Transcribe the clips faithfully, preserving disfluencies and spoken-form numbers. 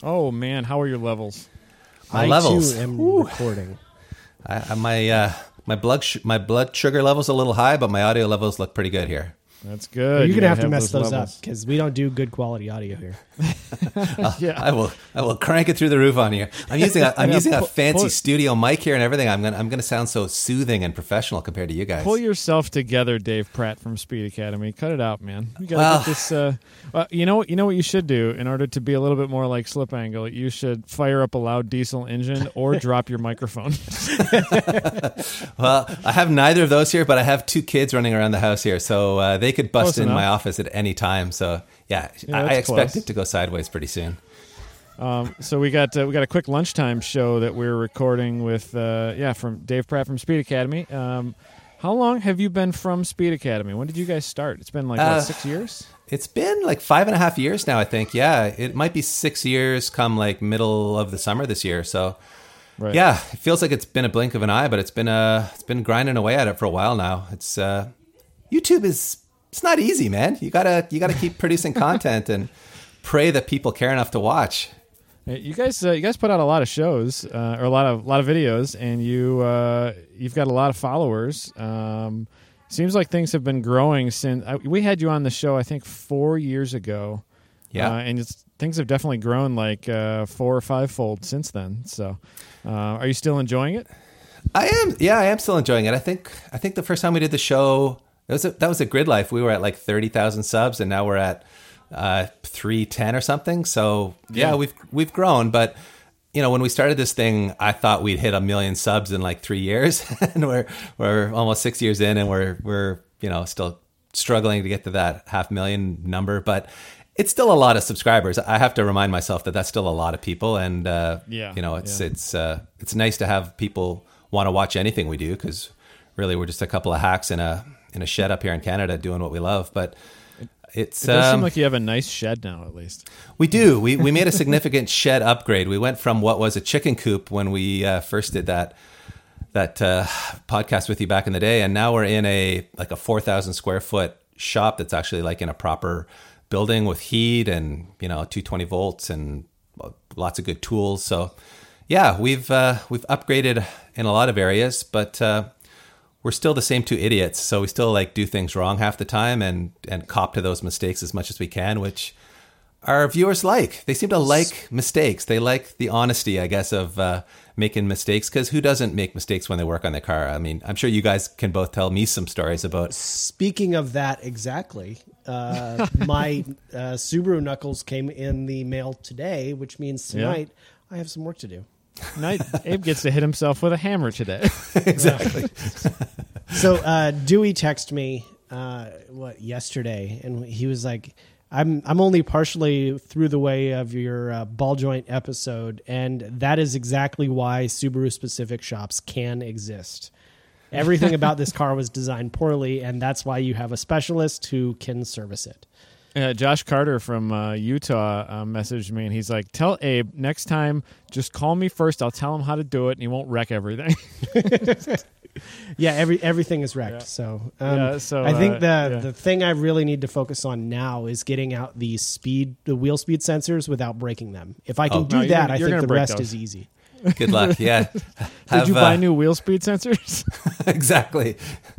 Oh man, how are your levels? My I levels. too am Whew. recording. I, I, my uh, my blood sh- my blood sugar level's a little high, but my audio levels look pretty good here. That's good. You're You gonna gotta have to mess those, levels. up because we don't do good quality audio here. Yeah. I will I will crank it through the roof on you. I'm using a, I'm Yeah, using a pull- fancy pull- studio mic here and everything. I'm gonna I'm gonna sound so soothing and professional compared to you guys. Pull yourself together, Dave Pratt from Speed Academy. Cut it out, man. You gotta Well- get this. Uh, well, you know what? You know what you should do in order to be a little bit more like Slip Angle. You should fire up a loud diesel engine or drop your microphone. Well, I have neither of those here, but I have two kids running around the house here, so uh, they could bust Close in enough. my office at any time. So yeah, Yeah, I, I that's expect close. it to go sideways pretty soon. Um, so we got uh, we got a quick lunchtime show that we're recording with uh, yeah from Dave Pratt from Speed Academy. Um, how long have you been from Speed Academy? When did you guys start? It's been like what, Uh, six years. It's been like five and a half years now, I think. Yeah, it might be six years come like middle of the summer this year. So Right. yeah, it feels like it's been a blink of an eye, but it's been uh it's been grinding away at it for a while now. It's uh, YouTube is it's not easy, man. You gotta you gotta keep producing content and pray that people care enough to watch. Hey, You guys, uh, you guys put out a lot of shows uh, or a lot of lot of videos, and you uh, you've got a lot of followers. Um, seems like things have been growing since uh, we had you on the show. I think four years ago. Yeah. uh, and it's, things have definitely grown like uh, four or five fold since then. So, uh, are you still enjoying it? I am, yeah, I am still enjoying it. I think, I think the first time we did the show, that was a, that was a Grid Life. We were at like thirty thousand subs, and now we're at uh, three ten or something. So yeah, Yeah. we've we've grown. But you know, when we started this thing, I thought we'd hit a million subs in like three years, and we're we're almost six years in, and we're we're you know still struggling to get to that half million number, but. It's still a lot of subscribers. I have to remind myself that that's still a lot of people, and uh, Yeah, you know, it's yeah. it's uh, it's nice to have people want to watch anything we do, because really we're just a couple of hacks in a in a shed up here in Canada doing what we love. But it's It does um, seem like you have a nice shed now, at least. we do. We we made a significant shed upgrade. We went from what was a chicken coop when we uh, first did that that uh, podcast with you back in the day, and now we're in a like a four thousand square foot shop that's actually like in a proper building with heat and you know two hundred twenty volts and lots of good tools. So yeah, we've uh, we've upgraded in a lot of areas, but uh, we're still the same two idiots. So we still like do things wrong half the time and and cop to those mistakes as much as we can, which our viewers like. They seem to like mistakes. They like the honesty, I guess, of uh, making mistakes, because who doesn't make mistakes when they work on their car? I mean, I'm sure you guys can both tell me some stories about. Speaking of that, exactly. Uh, my uh, Subaru Knuckles came in the mail today, which means tonight I have some work to do. Night, Abe gets to hit himself with a hammer today. Exactly. So uh, Dewey texted me uh, what yesterday, and he was like, "I'm I'm only partially through the way of your uh, ball joint episode, and that is exactly why Subaru specific shops can exist. Everything about this car was designed poorly, and that's why you have a specialist who can service it." Uh, Josh Carter from uh, Utah uh, messaged me, and he's like, "Tell Abe next time, just call me first. I'll tell him how to do it, and he won't wreck everything." Yeah, every everything is wrecked. Yeah. So, um, Yeah, so, I think uh, the yeah. the thing I really need to focus on now is getting out the speed, the wheel speed sensors without breaking them. If I can Oh. do No, you're that, gonna- I you're think gonna the break rest those. is easy. Good luck. Yeah. Did Have, you buy uh, new wheel speed sensors? exactly.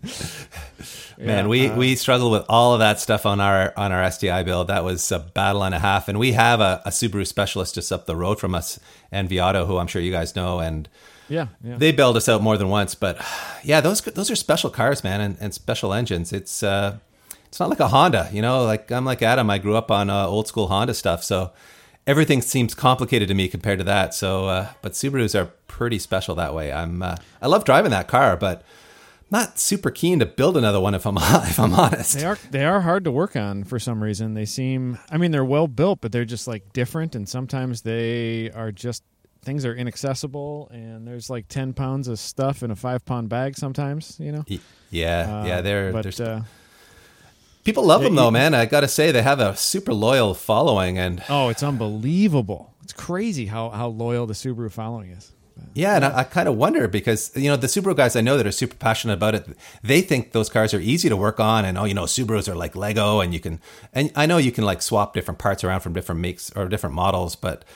Man, Yeah, we, uh, we struggled with all of that stuff on our on our S T I build. That was a battle and a half. And we have a, a Subaru specialist just up the road from us, N V Auto, who I'm sure you guys know. And yeah, yeah. they bailed us out more than once. But yeah, those those are special cars, man, and, and special engines. It's uh, it's not like a Honda, you know. Like I'm like Adam. I grew up on uh, old school Honda stuff, so everything seems complicated to me compared to that. So, uh, but Subarus are pretty special that way. I'm uh, I love driving that car, but not super keen to build another one if I'm if I'm honest. They are they are hard to work on for some reason. They seem, I mean, they're well built, but they're just like different, and sometimes they are just things are inaccessible, and there's like ten pounds of stuff in a five pound bag sometimes. You know, Y- Yeah, Uh, yeah, they're, but they're uh, people love yeah, them though, you- man. I got to say they have a super loyal following, and oh, it's unbelievable. It's crazy how how loyal the Subaru following is. yeah, and I, I kind of wonder because you know the Subaru guys I know that are super passionate about it. They think those cars are easy to work on, and oh, you know, Subarus are like Lego, and you can, and I know you can like swap different parts around from different makes or different models, but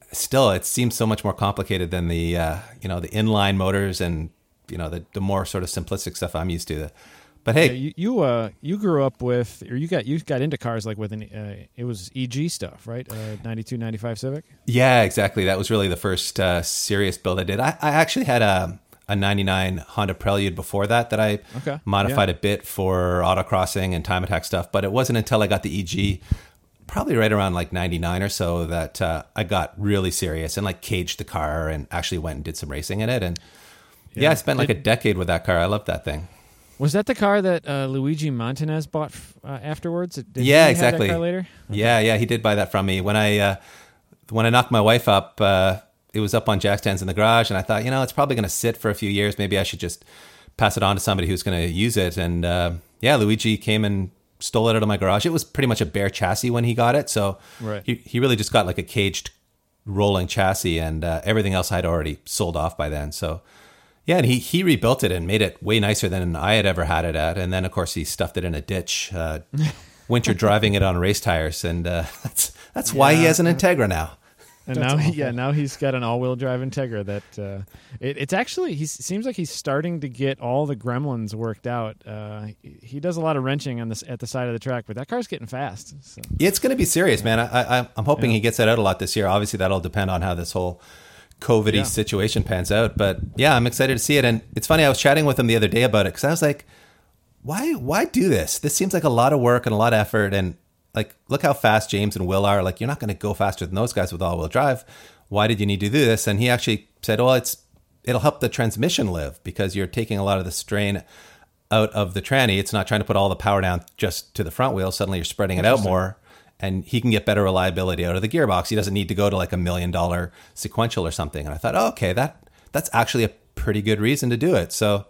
still, it seems so much more complicated than the uh, you know the inline motors and you know the, the more sort of simplistic stuff I'm used to. But hey, yeah, you you, uh, you grew up with, or you got you got into cars like with an uh, it was E G stuff, right? Uh, ninety-two, ninety-five Civic. Yeah, exactly. That was really the first uh, serious build I did. I, I actually had a a ninety-nine Honda Prelude before that that I okay. modified yeah. a bit for autocrossing and time attack stuff. But it wasn't until I got the E G, probably right around like ninety-nine or so, that uh, I got really serious and like caged the car and actually went and did some racing in it. And yeah, yeah I spent like did, a decade with that car. I loved that thing. Was that the car that uh, Luigi Montanez bought uh, afterwards? Did yeah, he exactly. Have that car later? Okay. Yeah, yeah, he did buy that from me when I uh, when I knocked my wife up. Uh, it was up on jack stands in the garage, and I thought, you know, it's probably going to sit for a few years. Maybe I should just pass it on to somebody who's going to use it. And uh, yeah, Luigi came and stole it out of my garage. It was pretty much a bare chassis when he got it, so right. he he really just got like a caged rolling chassis, and uh, everything else I'd already sold off by then. So. Yeah, and he, he rebuilt it and made it way nicer than I had ever had it at. And then, of course, he stuffed it in a ditch, uh, winter driving it on race tires. And uh, that's that's yeah. why he has an Integra now. And that's now, awful. yeah, now he's got an all-wheel drive Integra that uh, it, it's actually, he seems like he's starting to get all the gremlins worked out. Uh, he does a lot of wrenching on this at the side of the track, but that car's getting fast. So. It's going to be serious, man. I, I, I'm hoping yeah. he gets that out a lot this year. Obviously, that'll depend on how this whole COVID-y yeah. situation pans out. But yeah, I'm excited to see it. And it's funny, I was chatting with him the other day about it because I was like, why why do this? This seems like a lot of work and a lot of effort. And like, look how fast James and Will are. Like, you're not going to go faster than those guys with all-wheel drive. Why did you need to do this? And he actually said, well, it's it'll help the transmission live because you're taking a lot of the strain out of the tranny. It's not trying to put all the power down just to the front wheel. Suddenly you're spreading it out more. And he can get better reliability out of the gearbox. He doesn't need to go to like a million dollar sequential or something. And I thought, oh, okay, that that's actually a pretty good reason to do it. So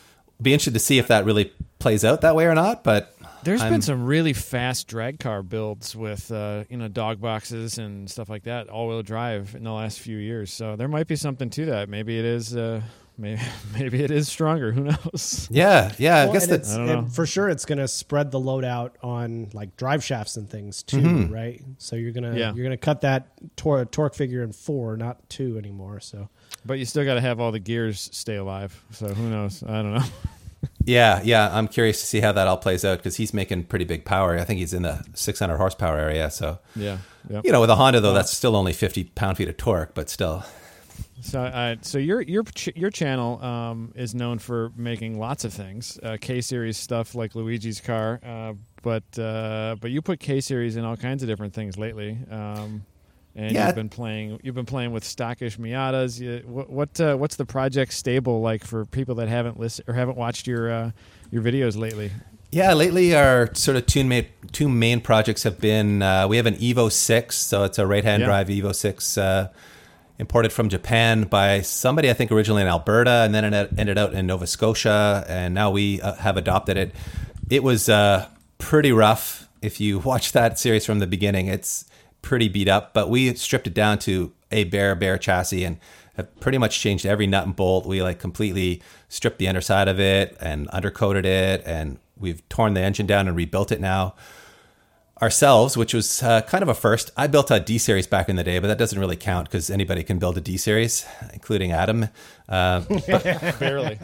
be interested to see if that really plays out that way or not. But there's I'm, been some really fast drag car builds with uh, you know dog boxes and stuff like that, all-wheel drive in the last few years. So there might be something to that. Maybe it is. Uh, maybe maybe it is stronger. Who knows? Yeah, yeah. Well, I guess and that's it's, I don't know. and for sure. It's going to spread the load out on like drive shafts and things too, Mm-hmm. right? So you're gonna Yeah. you're gonna cut that tor- torque figure in four, not two anymore. So But you still got to have all the gears stay alive. So who knows? I don't know. Yeah, yeah. I'm curious to see how that all plays out because he's making pretty big power. I think he's in the six hundred horsepower area. So Yeah. Yep. you know, with a Honda though, that's still only fifty pound feet of torque, but still. So, uh, so your your ch- your channel um, is known for making lots of things, uh, K series stuff like Luigi's car, uh, but uh, but you put K series in all kinds of different things lately, um, and Yeah. you've been playing you've been playing with stockish Miatas. You, what what uh, what's the project stable like for people that haven't listened or haven't watched your uh, your videos lately? Yeah, lately our sort of two main two main projects have been uh, we have an Evo six, so it's a right hand Yeah. drive Evo six. Uh, imported from Japan by somebody, I think originally in Alberta, and then it ended out in Nova Scotia, and now we uh, have adopted it. It was uh, pretty rough. If you watch that series from the beginning, it's pretty beat up, but we stripped it down to a bare, bare chassis and have pretty much changed every nut and bolt. We like completely stripped the underside of it and undercoated it, and we've torn the engine down and rebuilt it now ourselves, which was uh, kind of a first. I built a D-Series back in the day, but that doesn't really count because anybody can build a D-Series, including Adam. Uh, Barely.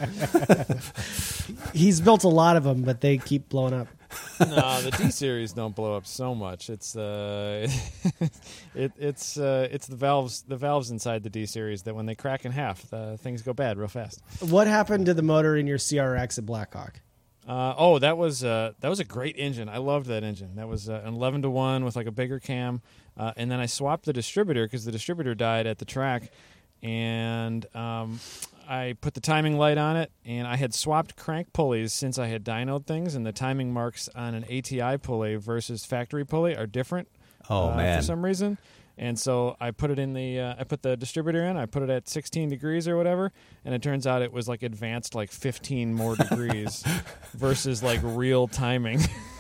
he's built a lot of them, but they keep blowing up. No, the D series don't blow up so much. It's uh, it, it's uh, it's the valves the valves inside the D series that when they crack in half, uh, things go bad real fast. What happened to the motor in your C R X at Blackhawk? Uh, oh, that was uh, that was a great engine. I loved that engine. That was uh, an eleven to one with like a bigger cam, uh, and then I swapped the distributor because the distributor died at the track, and um, I put the timing light on it, and I had swapped crank pulleys since I had dynoed things, and the timing marks on an A T I pulley versus factory pulley are different. Oh, uh, man. For some reason. And so I put it in the, uh, I put the distributor in, I put it at sixteen degrees or whatever, and it turns out it was like advanced like fifteen more degrees versus like real timing.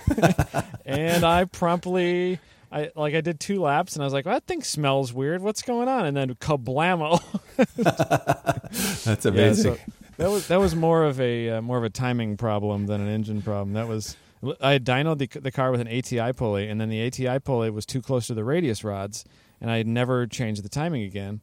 And I promptly, I like I did two laps, and I was like, well, that thing smells weird. What's going on? And then kablamo. That's amazing. Yeah, so that was that was more of a uh, more of a timing problem than an engine problem. That was I had dynoed the, the car with an A T I pulley, and then the A T I pulley was too close to the radius rods. and I never changed the timing again.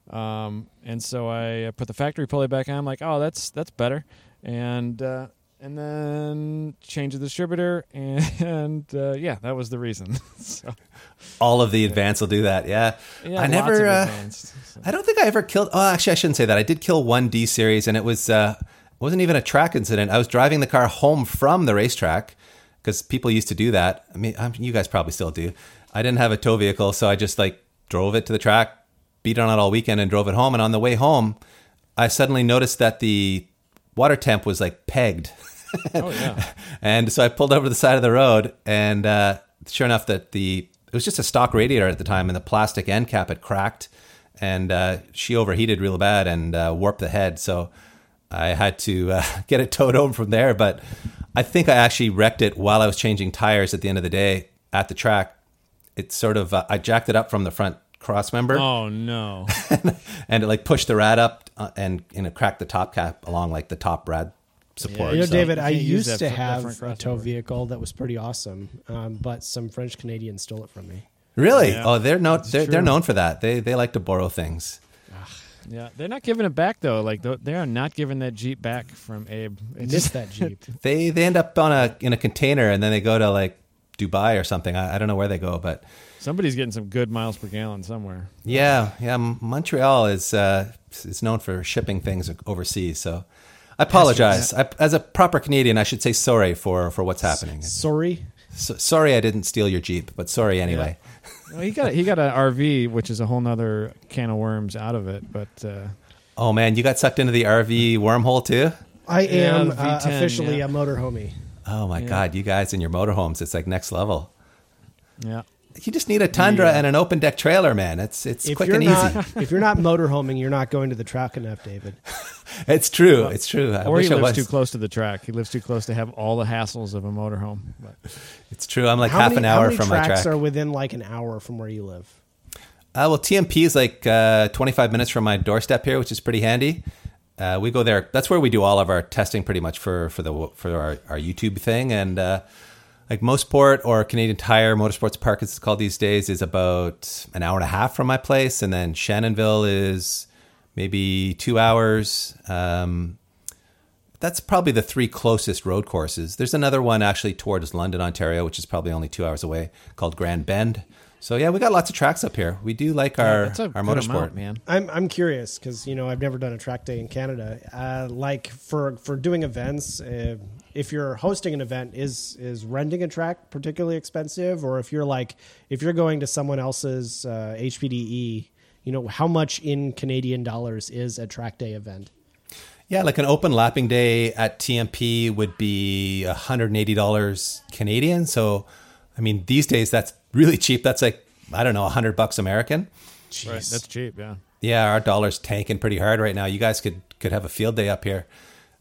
Um, and so I put the factory pulley back on. I'm like, oh, that's that's better, and uh, and then changed the distributor, and, and uh, yeah, that was the reason. So, all of the advanced will do that. Yeah, yeah I lots never. of Uh, advanced, so. I don't think I ever killed. Oh, actually, I shouldn't say that. I did kill one D series, and it was uh, wasn't even a track incident. I was driving the car home from the racetrack because people used to do that. I mean, I'm, you guys probably still do. I didn't have a tow vehicle, so I just like drove it to the track, beat on it all weekend, and drove it home. And on the way home, I suddenly noticed that the water temp was like pegged. Oh yeah. And so I pulled over to the side of the road, and uh, sure enough, that the it was just a stock radiator at the time, and the plastic end cap had cracked, and uh, she overheated real bad and uh, warped the head. So I had to uh, get it towed home from there. But I think I actually wrecked it while I was changing tires at the end of the day at the track. It sort of uh, I jacked it up from the front cross member. Oh no. And it like pushed the rad up uh, and and it cracked the top cap along like the top rad support. You know, So- David, You I can't use used that to fr- that have front a tow crossover. vehicle that was pretty awesome, um, but some French Canadians stole it from me. Really? Yeah, Oh, they're known. that's They're, they're true. known for that. They they like to borrow things. Yeah, they're not giving it back though. Like th- they are not giving that Jeep back from Abe. It's Missed that Jeep. They they end up on a in a container and then they go to like Dubai or something. I, I don't know where they go, but somebody's getting some good miles per gallon somewhere. yeah, yeah. Montreal is uh, is known for shipping things overseas. So I apologize. I, as a proper Canadian, I should say sorry for for what's happening. Sorry. So, sorry, I didn't steal your Jeep, but sorry anyway. Well, he got he got an R V, which is a whole nother can of worms out of it. But uh, Oh man, you got sucked into the R V wormhole too? I Yeah, am the uh, V ten, officially yeah. a motor homie. Oh my Yeah. God, you guys and your motorhomes, it's like next level. yeah, You just need a Tundra Yeah. and an open deck trailer, man. It's it's If quick you're and easy. not, if you're not motor homing, you're not going to the track enough, David. It's true. It's true. I or wish he it lives was. too close to the track. He lives too close to have all the hassles of a motorhome. But It's true. I'm like how half many, an how hour many from my tracks track. are within like an hour from where you live? Uh, well, T M P is like uh, twenty-five minutes from my doorstep here, which is pretty handy. Uh, we go there. That's where we do all of our testing, pretty much for for the for our, our YouTube thing. And uh, like Mosport or Canadian Tire Motorsports Park, as it's called these days, is about an hour and a half from my place, and then Shannonville is maybe two hours. Um, that's probably the three closest road courses. There's another one actually towards London, Ontario, which is probably only two hours away, called Grand Bend. So yeah, we got lots of tracks up here. We do like our that's a our good motorsport. amount, man. I'm I'm curious because you know I've never done a track day in Canada. Uh, like for for doing events, uh, if you're hosting an event, is is renting a track particularly expensive, or if you're like if you're going to someone else's uh, H P D E, you know how much in Canadian dollars is a track day event? Yeah, like an open lapping day at T M P would be one hundred eighty dollars Canadian. So, I mean, these days that's really cheap. That's like, I don't know, one hundred bucks American. Jeez. Right, that's cheap. Yeah. Yeah, our dollar's tanking pretty hard right now. You guys could could have a field day up here.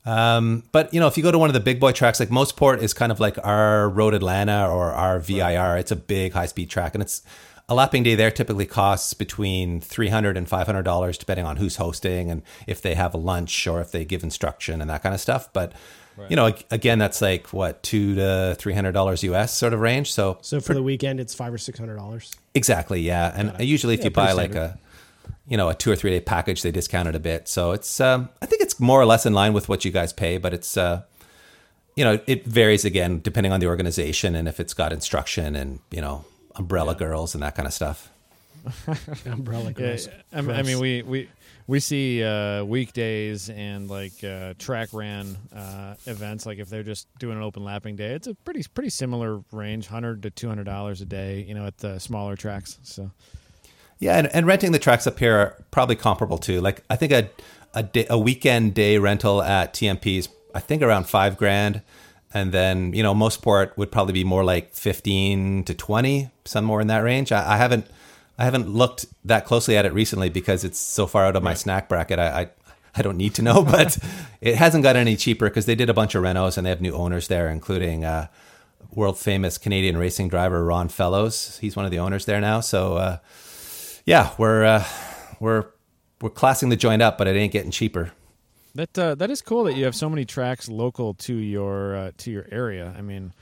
Um, but, you know, if you go to one of the big boy tracks, like Mosport is kind of like our Road Atlanta or our V I R. It's a big high-speed track, and it's a lapping day there typically costs between three hundred dollars and five hundred dollars, depending on who's hosting and if they have a lunch or if they give instruction and that kind of stuff. But, right. you know, ag- again, that's like, what, two to three hundred dollars U S sort of range. So, So for the weekend, it's five or six hundred dollars. exactly, yeah. And usually if Yeah, you buy pretty like standard. a, you know, a two or three day package, they discount it a bit. So it's, um, I think it's more or less in line with what you guys pay, but it's, uh, you know, it varies again, depending on the organization and if it's got instruction and, you know, umbrella girls and that kind of stuff. Umbrella Yeah, girls. I, mean- I mean, we we we see uh, weekdays and like uh, track ran uh, events. Like if they're just doing an open lapping day, it's a pretty pretty similar range, hundred to two hundred dollars a day. You know, at the smaller tracks. So Yeah, and, and renting the tracks up here are probably comparable too. Like I think a a, day, a weekend day rental at T M P is I think around five grand, and then you know Mosport would probably be more like fifteen to twenty, somewhere in that range. I, I haven't I haven't looked that closely at it recently because it's so far out of my snack bracket. I, I I don't need to know, but it hasn't got any cheaper because they did a bunch of renos and they have new owners there, including uh, world famous Canadian racing driver Ron Fellows. He's one of the owners there now. So. Uh, Yeah, we're uh, we're we're classing the joint up, but it ain't getting cheaper. that uh, that is cool that you have so many tracks local to your uh, to your area. I mean,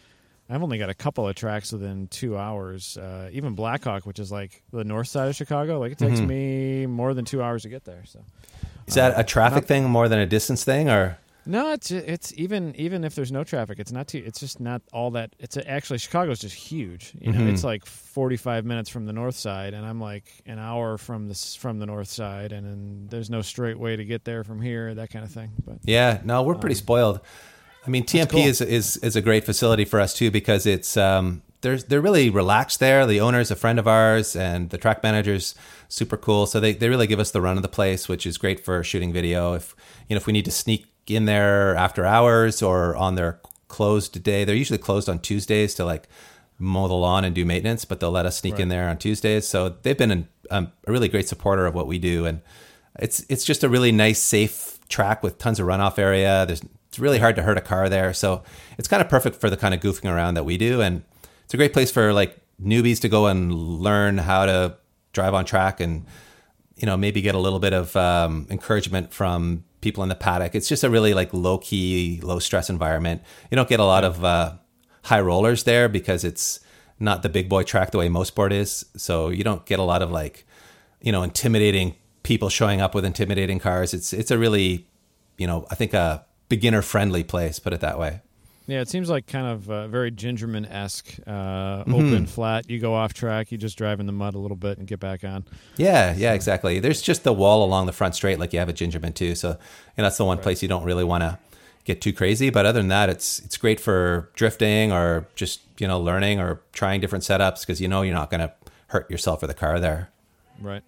I've only got a couple of tracks within two hours. Uh, even Blackhawk, which is like the north side of Chicago, like it takes mm-hmm. me more than two hours to get there. So, is that uh, a traffic not, thing more than a distance thing, or? No, it's it's even even if there's no traffic, it's not too. It's just not all that. It's a, actually Chicago's just huge. You know, mm-hmm. it's like forty-five minutes from the north side, and I'm like an hour from the from the north side, and then there's no straight way to get there from here. That kind of thing. But yeah, no, we're pretty um, spoiled. I mean, T M P cool. is, is is a great facility for us too because it's um they're they're really relaxed there. The owner's a friend of ours, and the track manager's super cool. So they, they really give us the run of the place, which is great for shooting video. If you know if we need to sneak in there after hours or on their closed day, they're usually closed on Tuesdays to like mow the lawn and do maintenance, but they'll let us sneak right. in there on Tuesdays. So they've been an, um, a really great supporter of what we do, and it's it's just a really nice, safe track with tons of runoff area. There's It's really hard to hurt a car there. So it's kind of perfect for the kind of goofing around that we do. And it's a great place for like newbies to go and learn how to drive on track and, you know, maybe get a little bit of um, encouragement from people in the paddock. It's just a really like low key, low stress environment. You don't get a lot of uh, high rollers there because it's not the big boy track the way most sport is. So you don't get a lot of like, you know, intimidating people showing up with intimidating cars. It's, it's a really, you know, I think a beginner friendly place, put it that way. Yeah, it seems like kind of uh, very Gingerman-esque, uh, mm-hmm. open, flat. You go off track, you just drive in the mud a little bit and get back on. Yeah, yeah, exactly. There's just the wall along the front straight like you have at Gingerman too. So, and that's the one right. place you don't really want to get too crazy. But other than that, it's it's great for drifting or just, you know, learning or trying different setups because you know you're not going to hurt yourself or the car there. Right.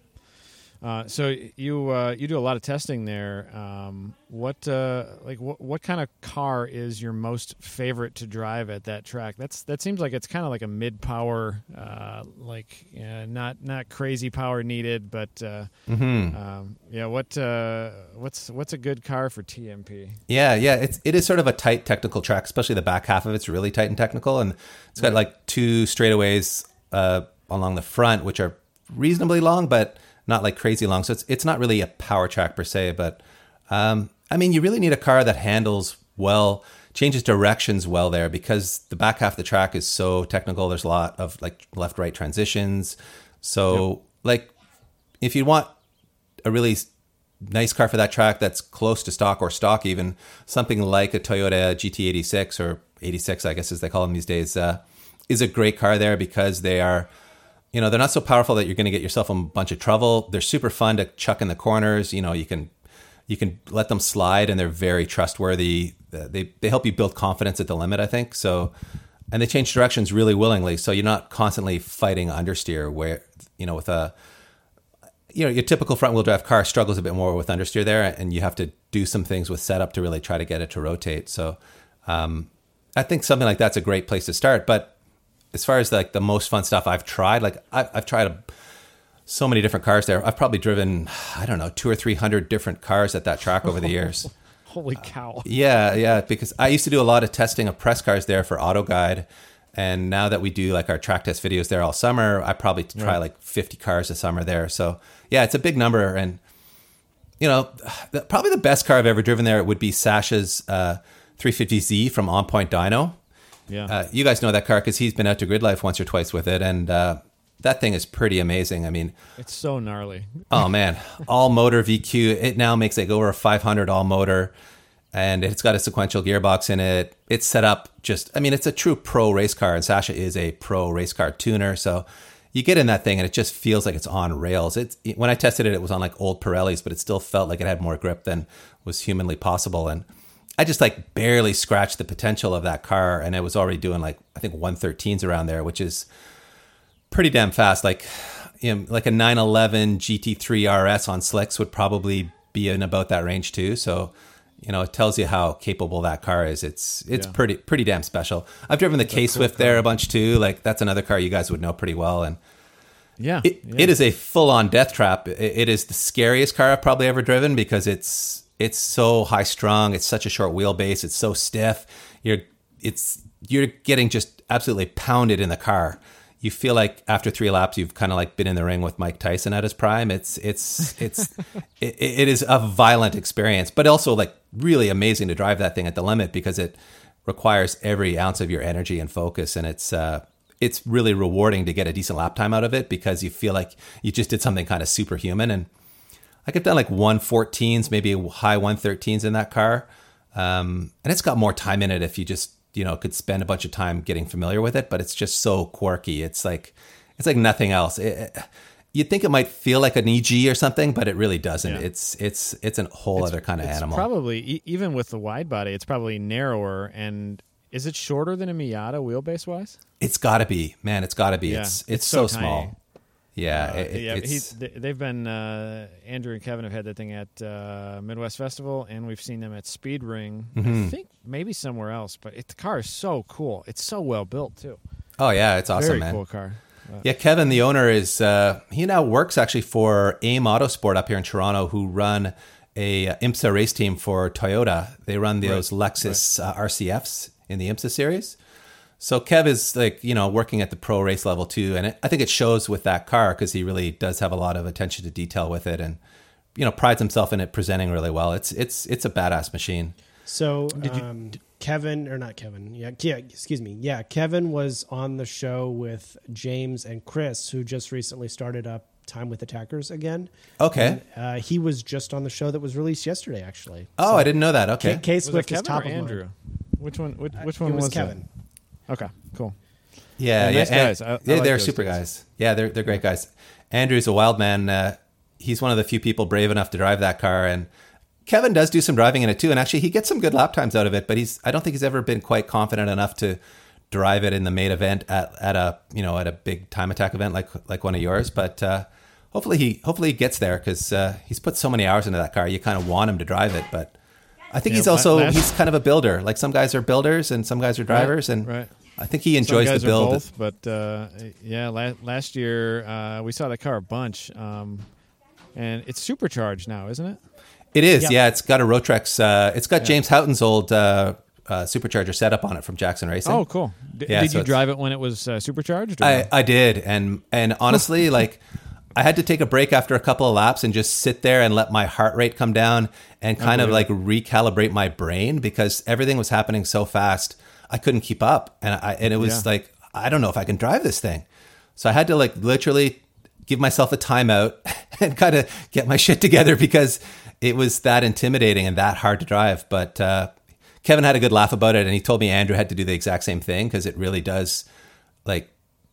Uh, so you uh, you do a lot of testing there. Um, what uh, like what what kind of car is your most favorite to drive at that track? That's that seems like it's kind of like a mid power, uh, like uh, not not crazy power needed, but uh, mm-hmm. um, yeah. What uh, what's what's a good car for T M P? Yeah, yeah. It's it is sort of a tight technical track, especially the back half of it's really tight and technical, and it's got right. like two straightaways uh, along the front, which are reasonably long, but not like crazy long. So it's it's not really a power track per se, but um, I mean, you really need a car that handles well, changes directions well there because the back half of the track is so technical. There's a lot of like left-right transitions. So yep. like if you want a really nice car for that track that's close to stock or stock even, something like a Toyota G T eighty-six or eighty-six, I guess as they call them these days, uh, is a great car there because they are, you know, they're not so powerful that you're going to get yourself in a bunch of trouble. They're super fun to chuck in the corners. You know, you can you can let them slide, and they're very trustworthy. They they help you build confidence at the limit, I think. So, and they change directions really willingly, so you're not constantly fighting understeer. Where you know, with a you know your typical front wheel drive car struggles a bit more with understeer there, and you have to do some things with setup to really try to get it to rotate. So, um, I think something like that's a great place to start, but as far as like the most fun stuff I've tried, like I've, I've tried a, so many different cars there. I've probably driven, I don't know, two or three hundred different cars at that track over the years. Holy cow. Uh, yeah, yeah. Because I used to do a lot of testing of press cars there for Auto Guide. And now that we do like our track test videos there all summer, I probably try right. like fifty cars a summer there. So yeah, it's a big number. And, you know, the, probably the best car I've ever driven there would be Sasha's uh, three fifty Z from On Point Dyno. Yeah, uh, you guys know that car because he's been out to Grid Life once or twice with it, and uh, that thing is pretty amazing. I mean, it's so gnarly. Oh man, all motor V Q. It now makes like over a five hundred all motor, and it's got a sequential gearbox in it. It's set up just, I mean, it's a true pro race car, and Sasha is a pro race car tuner. So you get in that thing, and it just feels like it's on rails. It's when I tested it, it was on like old Pirellis, but it still felt like it had more grip than was humanly possible, and I just like barely scratched the potential of that car, and it was already doing like I think one thirteens around there, which is pretty damn fast. Like, you know, like a nine eleven G T three R S on slicks would probably be in about that range too. So, you know, it tells you how capable that car is. It's it's yeah. pretty pretty damn special. I've driven the K Swift there a bunch too. Like that's another car you guys would know pretty well, and yeah, it, yeah. it is a full on death trap. It, it is the scariest car I've probably ever driven because it's. It's so high strung. It's such a short wheelbase. It's so stiff. You're, it's, you're getting just absolutely pounded in the car. You feel like after three laps, you've kind of like been in the ring with Mike Tyson at his prime. It's, it's, it's, it, it is a violent experience, but also like really amazing to drive that thing at the limit because it, requires every ounce of your energy and focus, and it's uh, it's really rewarding to get a decent lap time out of it because you feel like you just did something kind of superhuman. And like I've done like one fourteens, maybe high one thirteens in that car, um, and it's got more time in it if you just you know could spend a bunch of time getting familiar with it. But it's just so quirky. It's like it's like nothing else. It, You'd think it might feel like an E G or something, but it really doesn't. Yeah. It's it's it's a whole it's, other kind of it's animal. Probably e- even with the wide body, it's probably narrower. And is it shorter than a Miata wheelbase wise? It's got to be, man. It's got to be. Yeah, it's, it's it's so, so small. Yeah, uh, it, yeah. It's, he's, they've been uh, Andrew and Kevin have had that thing at uh, Midwest Festival, and we've seen them at Speed Ring. Mm-hmm. I think maybe somewhere else, but it, the car is so cool. It's so well built too. Oh yeah, it's awesome, Very man. Cool car. Yeah, Kevin, the owner, is uh, he now works actually for AIM Autosport up here in Toronto, who run a uh, IMSA race team for Toyota. They run those right. Lexus right. Uh, R C Fs in the IMSA series. So Kev is like, you know, working at the pro race level too. And it, I think it shows with that car because he really does have a lot of attention to detail with it and, you know, prides himself in it presenting really well. It's it's it's a badass machine. So did you, um, Kevin, or not Kevin, yeah, yeah, excuse me. Yeah, Kevin was on the show with James and Chris, who just recently started up Time with Attackers again. Okay. And, uh, he was just on the show that was released yesterday, actually. Oh, so I didn't know that. Okay. K Swift is top or of Andrew? mind. Which one? Which, which Uh, one it was, was Kevin? That? Okay, cool. Yeah, yeah, nice yeah. guys. I, I yeah like they're those super guys. guys. Yeah, they're they're great guys. Andrew's a wild man. Uh, he's one of the few people brave enough to drive that car, and Kevin does do some driving in it too, and actually he gets some good lap times out of it. But he's I don't think he's ever been quite confident enough to drive it in the main event at, at a you know at a big time attack event like like one of yours. But uh, hopefully he hopefully he gets there because uh, he's put so many hours into that car. You kind of want him to drive it, but I think yeah, he's also last, he's kind of a builder. Like some guys are builders and some guys are drivers, right, and right. I think he enjoys Some guys the build. Are both, but uh, yeah, la- last year uh, we saw that car a bunch, um, and it's supercharged now, isn't it? It is, Yep. yeah. It's got a Rotrex. Uh, it's got Yeah. James Houghton's old uh, uh, supercharger setup on it from Jackson Racing. Oh, cool. D- Yeah, did so you it's- drive it when it was uh, supercharged? Or I, no? I did, and and honestly, like I had to take a break after a couple of laps and just sit there and let my heart rate come down and kind of like recalibrate my brain because everything was happening so fast. I couldn't keep up, and I and it was Yeah. like I don't know if I can drive this thing. So I had to like literally give myself a timeout and kind of get my shit together because it was that intimidating and that hard to drive. But uh, Kevin had a good laugh about it, and he told me Andrew had to do the exact same thing because it really does, like,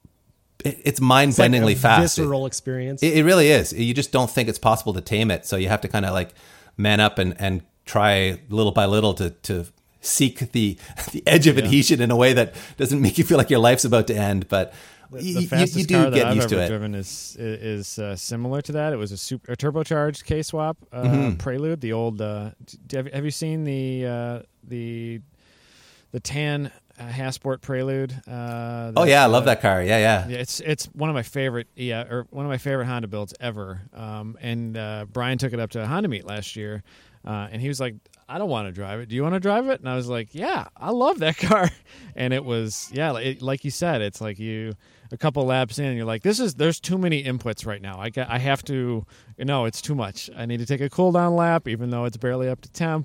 it, it's mind-bendingly It's like a fast. visceral experience. It, it really is. You just don't think it's possible to tame it, so you have to kind of like man up and, and try little by little to to seek the the edge of Yeah. adhesion in a way that doesn't make you feel like your life's about to end. But The, you, the you, fastest you car do that get I've used to ever it. driven is is uh, similar to that. It was a super a turbocharged K swap uh, Mhm. Prelude. The old. Uh, d- have, have you seen the uh, the the tan uh, Hasport Prelude? Uh, Oh yeah, I that's, love uh, that car. Yeah, yeah. Yeah, it's it's one of my favorite yeah or one of my favorite Honda builds ever. Um, and uh, Brian took it up to a Honda meet last year, uh, and he was like, "I don't want to drive it. Do you want to drive it?" And I was like, "Yeah, I love that car." And it was yeah, it, like you said, it's like you a couple laps in, and you're like, "This is there's too many inputs right now. I got, I have to you know it's too much. I need to take a cool down lap, even though it's barely up to temp."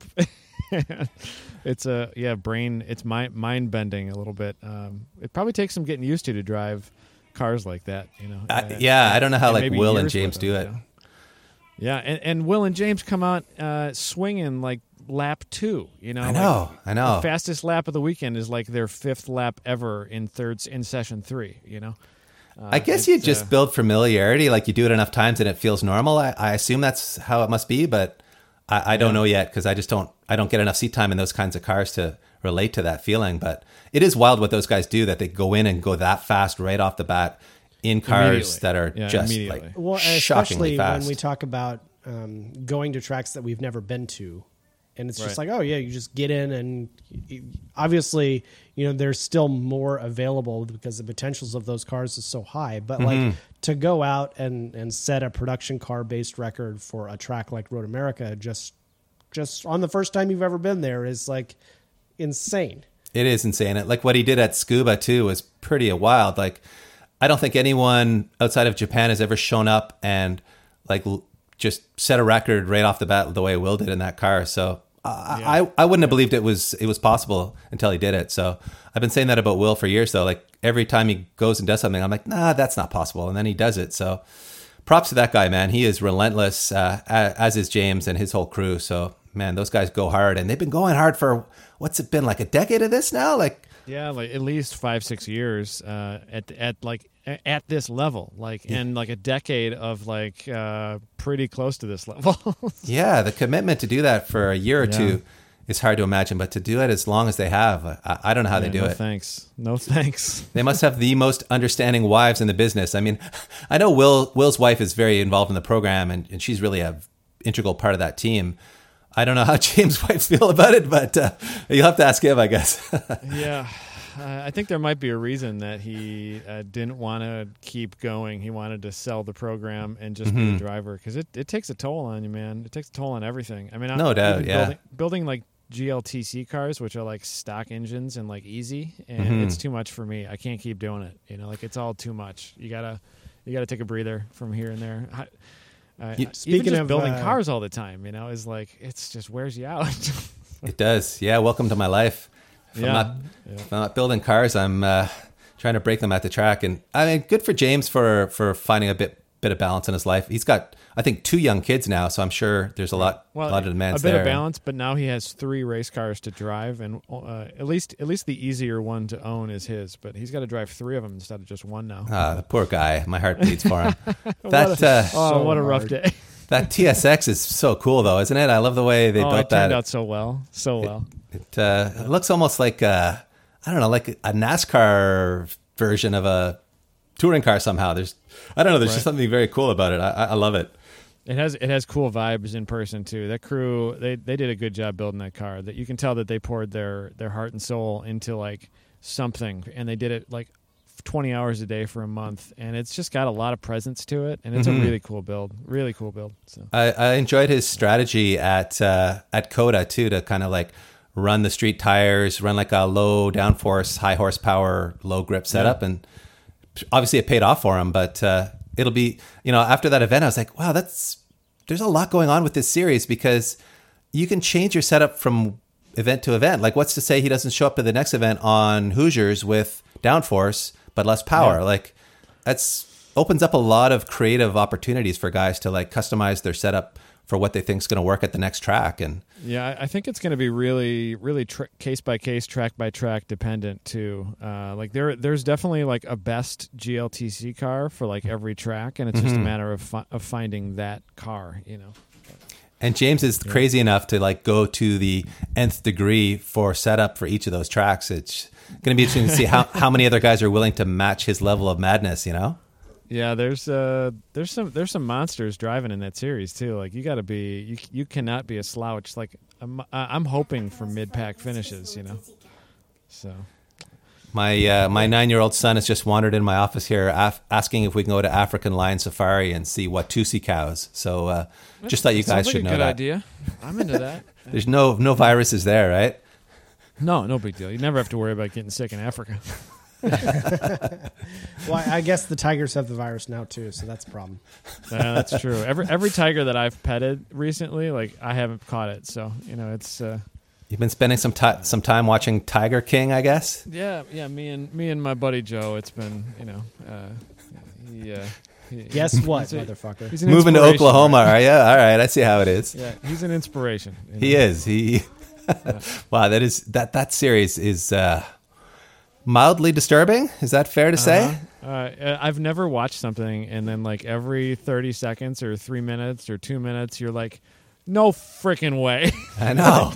It's a yeah brain. It's mind mind bending a little bit. Um, it probably takes some getting used to to drive cars like that. You know. I, Uh, yeah, I don't know how and like maybe Will and years James with do them, it. you know? Yeah, and, and Will and James come out uh, swinging like lap two. You know, I like, know, I know. the fastest lap of the weekend is like their fifth lap ever in third in session three. You know. Uh, I guess you it's, just uh, build familiarity, like you do it enough times and it feels normal. I, I assume that's how it must be, but I, I don't know yet because I just don't. I don't get enough seat time in those kinds of cars to relate to that feeling. But it is wild what those guys do, that they go in and go that fast right off the bat in cars Immediately. that are Yeah, just immediately. like Well, shockingly especially fast. when we talk about um, going to tracks that we've never been to, and it's just Right. like, oh yeah, you just get in, and y- obviously, you know, there's still more available because the potentials of those cars is so high. But Mm-hmm. like to go out and and set a production car based record for a track like Road America, just just on the first time you've ever been there, is like insane. It is insane. Like what he did at Scuba too was pretty wild. Like I don't think anyone outside of Japan has ever shown up and like l- just set a record right off the bat the way Will did in that car. So I, Yeah. I I wouldn't have believed it was it was possible until he did it. So I've been saying that about Will for years, though. Like every time he goes and does something, I'm like, nah, that's not possible, and then he does it. So props to that guy, man. He is relentless, uh, as is James and his whole crew. So man, those guys go hard, and they've been going hard for what's it been, like a decade of this now, like. Yeah, like at least five, six years uh, at at like at this level, like yeah. and like a decade of like uh, pretty close to this level. Yeah, the commitment to do that for a year or yeah. two is hard to imagine, but to do it as long as they have, I, I don't know how yeah, they do no it. Thanks, no thanks. They must have the most understanding wives in the business. I mean, I know Will Will's wife is very involved in the program, and, and she's really an integral part of that team. I don't know how James' wife feel about it, but uh, you'll have to ask him, I guess. Yeah, uh, I think there might be a reason that he uh, didn't want to keep going. He wanted to sell the program and just mm-hmm. be the driver, because it, it takes a toll on you, man. It takes a toll on everything. I mean, no I'm, doubt, yeah. Building, building like G L T C cars, which are like stock engines and like easy, and mm-hmm. it's too much for me. I can't keep doing it. You know, like it's all too much. You gotta, you gotta take a breather from here and there. I, Uh, you, even speaking just of building uh, cars all the time, you know, is like it's just wears you out. It does. Yeah, welcome to my life. If, yeah. I'm, not, yeah. if I'm not building cars, I'm uh, trying to break them at the track. And I mean, good for James for for finding a bit bit of balance in his life. He's got, I think, two young kids now, so I'm sure there's a lot well, a lot of demands a bit there. of balance, but now he has three race cars to drive, and uh, at least at least the easier one to own is his. But he's got to drive three of them instead of just one now. Ah, the poor guy. My heart bleeds for him. that what a, uh, oh, so what a rough hard. day. That T S X is so cool, though, isn't it? I love the way they oh, built it that. turned out so well, so well. It, it, uh, it looks almost like a, I don't know, like a NASCAR version of a touring car somehow. There's, I don't know, there's Right. just something very cool about it. I, I love it. It has it has cool vibes in person too. That crew, they they did a good job building that car. That you can tell that they poured their their heart and soul into like something, and they did it like twenty hours a day for a month, and it's just got a lot of presence to it, and it's Mm-hmm. a really cool build. Really cool build. So I, I enjoyed his strategy at uh, at Coda too, to kind of like run the street tires, run like a low downforce, high horsepower, low grip setup, Yeah. and obviously it paid off for him. But uh, it'll be, you know, after that event, I was like, wow, that's there's a lot going on with this series, because you can change your setup from event to event. Like, what's to say he doesn't show up to the next event on Hoosiers with downforce but less power? Yeah. Like, that's opens up a lot of creative opportunities for guys to like customize their setup for what they think is going to work at the next track. And yeah, I- I think it's going to be really, really tra- case by case, track by track dependent too. Uh, like there, there's definitely like a best G L T C car for like every track, and it's just a matter of fi- of finding that car, you know. And James is yeah. crazy enough to like go to the nth degree for setup for each of those tracks. It's going to be interesting to see how, how many other guys are willing to match his level of madness, you know? Yeah, there's uh there's some there's some monsters driving in that series too. Like you got to be you you cannot be a slouch. Like I'm I'm hoping for mid pack finishes, you know. So my uh, my nine year old son has just wandered in my office here, af- asking if we can go to African Lion Safari and see Watusi cows. So uh, just thought you guys Sounds should like a know good that. idea. I'm into that. There's no no viruses there, right? No, no big deal. You never have to worry about getting sick in Africa. Well, I guess the tigers have the virus now too, so that's a problem. Yeah, that's true. Every every tiger that I've petted recently, like I haven't caught it. So you know, it's uh, You've been spending some time some time watching Tiger King, I guess. yeah, yeah. Me and me and my buddy Joe. It's been you know, uh, he, uh, he, Guess what, he's a- motherfucker? he's an Moving to inspiration, Oklahoma, right? are you? All right, I see how it is. Yeah, he's an inspiration. you He know? is. He. Wow, that is that that series is uh, mildly disturbing. Is that fair to say? Uh-huh. Uh, I've never watched something and then like every thirty seconds or three minutes or two minutes, you're like, no freaking way. I know.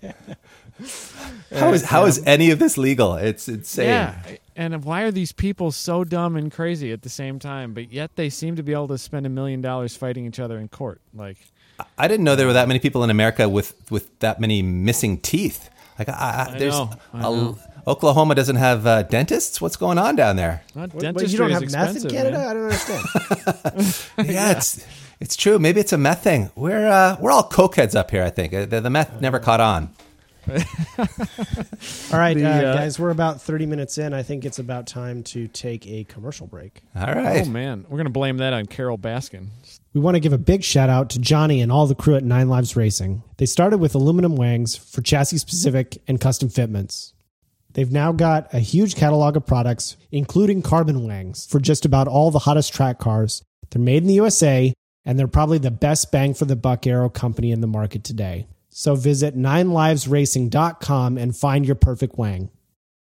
How is how is any of this legal? It's insane. Yeah. And why are these people so dumb and crazy at the same time, but yet they seem to be able to spend a million dollars fighting each other in court? Like, I didn't know there were that many people in America with, with that many missing teeth. Like, I, I, I there's know, I a- know. Oklahoma doesn't have uh, dentists. What's going on down there? not What, dentistry what, you don't is have meth in expensive, Canada? man. I don't understand. Yeah, it's it's true. Maybe it's a meth thing. We're uh, we're all cokeheads up here. I think Uh, the, the meth never caught on. All right, The, uh, uh, guys, we're about thirty minutes in. I think it's about time to take a commercial break. All right. Oh man, we're gonna blame that on Carol Baskin. We want to give a big shout out to Johnny and all the crew at Nine Lives Racing. They started with aluminum wangs for chassis specific and custom fitments. They've now got a huge catalog of products, including carbon wangs for just about all the hottest track cars. They're made in the U S A, and they're probably the best bang for the buck aero company in the market today. So visit nine lives racing dot com and find your perfect wang.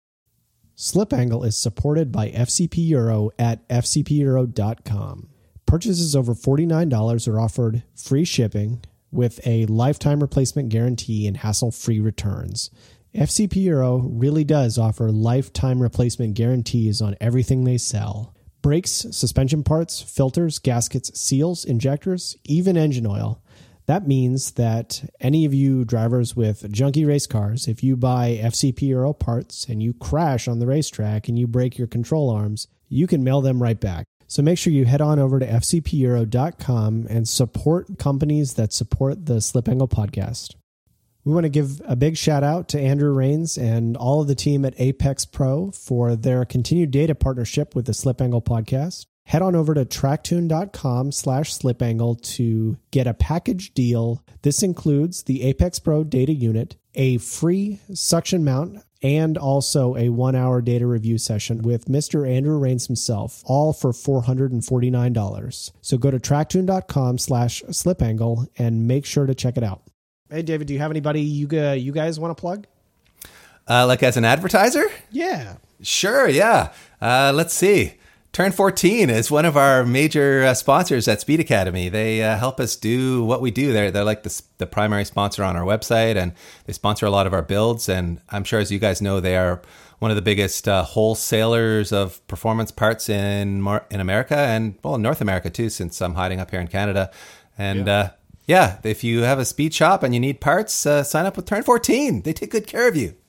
Slip Angle is supported by F C P Euro at f c p euro dot com. Purchases over forty-nine dollars are offered free shipping with a lifetime replacement guarantee and hassle-free returns. F C P Euro really does offer lifetime replacement guarantees on everything they sell. Brakes, suspension parts, filters, gaskets, seals, injectors, even engine oil. That means that any of you drivers with junky race cars, if you buy F C P Euro parts and you crash on the racetrack and you break your control arms, you can mail them right back. So make sure you head on over to f c p euro dot com and support companies that support the Slip Angle podcast. We want to give a big shout out to Andrew Rains and all of the team at Apex Pro for their continued data partnership with the Slip Angle podcast. Head on over to tracktune dot com slash slip angle to get a package deal. This includes the Apex Pro data unit, a free suction mount, and also a one-hour data review session with Mister Andrew Rains himself, all for four hundred forty-nine dollars. So go to tracktune dot com slash slip angle and make sure to check it out. Hey, David, do you have anybody you, uh, you guys want to plug? Uh, like as an advertiser? Yeah. Sure, yeah. Uh, let's see. Turn fourteen is one of our major uh, sponsors at Speed Academy. They uh, help us do what we do. They're, they're like the, the primary sponsor on our website, and they sponsor a lot of our builds. And I'm sure, as you guys know, they are one of the biggest uh, wholesalers of performance parts in Mar- in America and, well, in North America too, since I'm hiding up here in Canada. And yeah, uh, yeah if you have a speed shop and you need parts, uh, sign up with Turn fourteen. They take good care of you.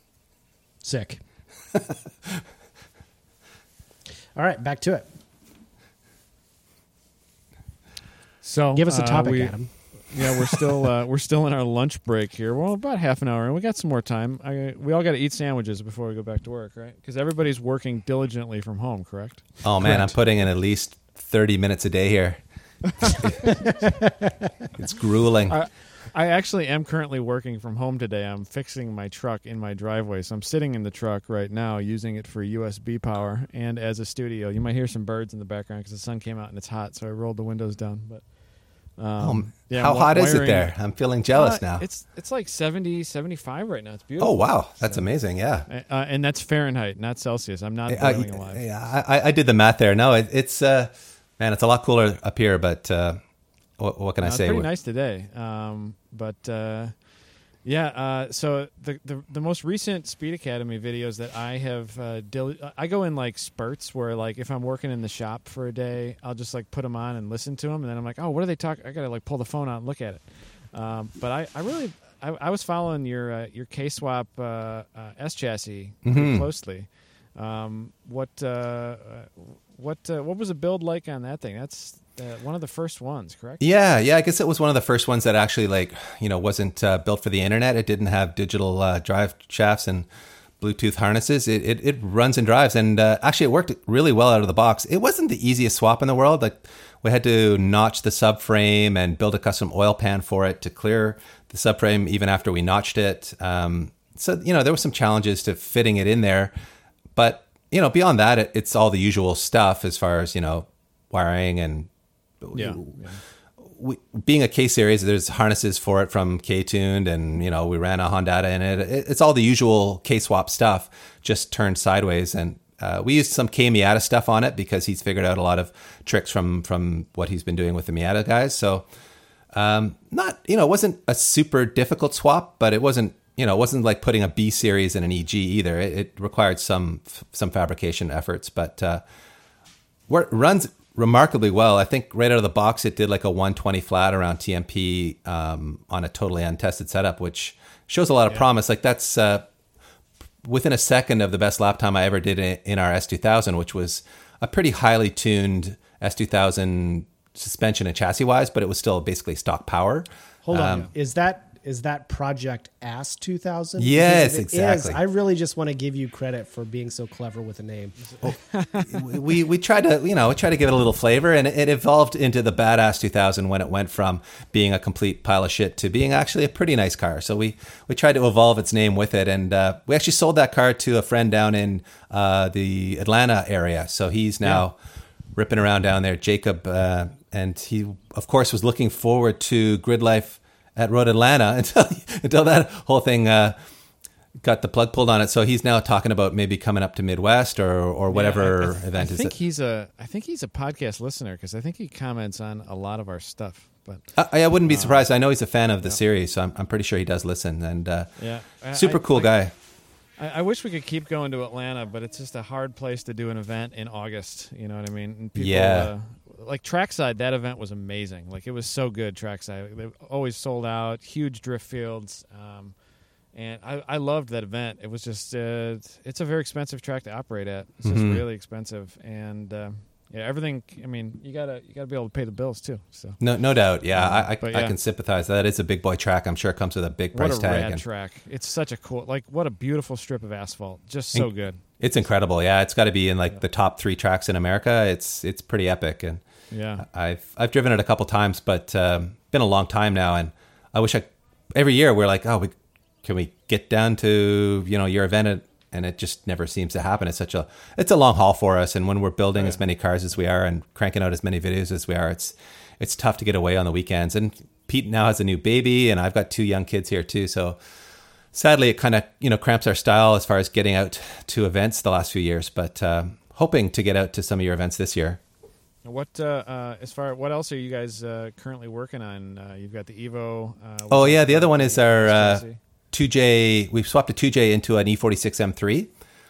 Sick. All right, back to it. So give us a uh, topic, we, Adam. Yeah, we're still uh, we're still in our lunch break here. Well, about half an hour, and we got some more time. I, we all got to eat sandwiches before we go back to work, right? Because everybody's working diligently from home, correct? Oh man, Correct. I'm putting in at least thirty minutes a day here. It's grueling. I, I actually am currently working from home today. I'm fixing my truck in my driveway. So I'm sitting in the truck right now using it for U S B power and as a studio. You might hear some birds in the background because the sun came out and it's hot, so I rolled the windows down. But um, um, yeah, how wi- hot is it wiring- there? I'm feeling jealous Uh, now. It's it's like seventy, seventy-five right now. It's beautiful. Oh, wow. That's So- amazing. Yeah. Uh, and that's Fahrenheit, not Celsius. I'm not Uh, boiling alive. yeah, I, I did the math there. No, it, it's, uh, man, it's a lot cooler up here, but uh, what, what can No, I it's say? pretty We- nice today. Um, but uh, yeah, uh, so the, the the most recent Speed Academy videos that I have, uh, dil- I go in like spurts where like if I'm working in the shop for a day, I'll just like put them on and listen to them, and then I'm like, oh, what are they talking? I gotta like pull the phone out and look at it. Um, but I, I really, I, I was following your uh, your K-Swap uh, uh, S chassis pretty Mhm. closely. Um, what uh, what uh, what was the build like on that thing? That's uh, one of the first ones, correct? Yeah, yeah. I guess it was one of the first ones that actually, like, you know, wasn't uh, built for the internet. It didn't have digital uh, drive shafts and Bluetooth harnesses. It it, it runs and drives, and uh, actually, it worked really well out of the box. It wasn't the easiest swap in the world. Like, we had to notch the subframe and build a custom oil pan for it to clear the subframe, even after we notched it. Um, so, you know, there were some challenges to fitting it in there, but you know, beyond that, it, it's all the usual stuff as far as, you know, wiring and Yeah. we, being a K series, there's harnesses for it from K-Tuned, and you know, we ran a Hondata in it. it. It's all the usual K-Swap stuff, just turned sideways. And uh, we used some K Miata stuff on it because he's figured out a lot of tricks from from what he's been doing with the Miata guys. So um, not, you know, it wasn't a super difficult swap, but it wasn't, you know, it wasn't like putting a B series in an E G either. It, it required some some fabrication efforts, but uh, it runs remarkably well. I think right out of the box, it did like a one twenty flat around T M P um, on a totally untested setup, which shows a lot of Yeah. promise. Like that's uh, within a second of the best lap time I ever did in, in our S two thousand, which was a pretty highly tuned S two thousand suspension and chassis wise, but it was still basically stock power. Hold on. Um, Is that is that Project Ass two thousand? Yes, Because if it exactly. is, I really just want to give you credit for being so clever with a name. we we tried to you know we tried to give it a little flavor, and it evolved into the Badass two thousand when it went from being a complete pile of shit to being actually a pretty nice car. So we we tried to evolve its name with it, and uh, we actually sold that car to a friend down in uh, the Atlanta area. So he's now yeah. ripping around down there, Jacob, uh, and he of course was looking forward to Grid Life at Road Atlanta until until that whole thing. Uh, got the plug pulled on it, so he's now talking about maybe coming up to Midwest or or whatever yeah, I, I, event I is think it. he's a I think he's a podcast listener because I think he comments on a lot of our stuff. But I, I wouldn't be uh, surprised. I know he's a fan of the yeah. series, so I'm I'm pretty sure he does listen. And uh, yeah, super I, cool I, guy. I, I wish we could keep going to Atlanta, but it's just a hard place to do an event in August. You know what I mean? And people, yeah. Uh, like Trackside, that event was amazing. Like it was so good. Trackside, they always sold out. Huge drift fields. Um, And I, I loved that event. It was just, uh, it's a very expensive track to operate at. It's just Mhm. really expensive. And, uh, yeah, everything, I mean, you gotta, you gotta be able to pay the bills too. So No, no doubt. Yeah, Um, I, I, but I yeah. can sympathize. That is a big boy track. I'm sure it comes with a big what price a tag. rad and track. It's such a cool, like what a beautiful strip of asphalt. Just so Inc- good. It's incredible. Yeah, it's got to be in like Yeah. the top three tracks in America. It's it's pretty epic, and Yeah. I've I've driven it a couple times, but um, been a long time now, and I wish I. Every year we're like, oh, we can we get down to you know your event, and, and it just never seems to happen. It's such a it's a long haul for us, and when we're building Right. as many cars as we are and cranking out as many videos as we are, it's it's tough to get away on the weekends. And Pete now has a new baby, and I've got two young kids here too, so. Sadly, it kind of you know cramps our style as far as getting out to events the last few years, but uh, hoping to get out to some of your events this year. What, uh, uh, as far, what else are you guys uh, currently working on? Uh, you've got the Evo. Uh, Oh yeah, the other one is our uh, chassis. two J. We've swapped a two J into an E forty-six M three.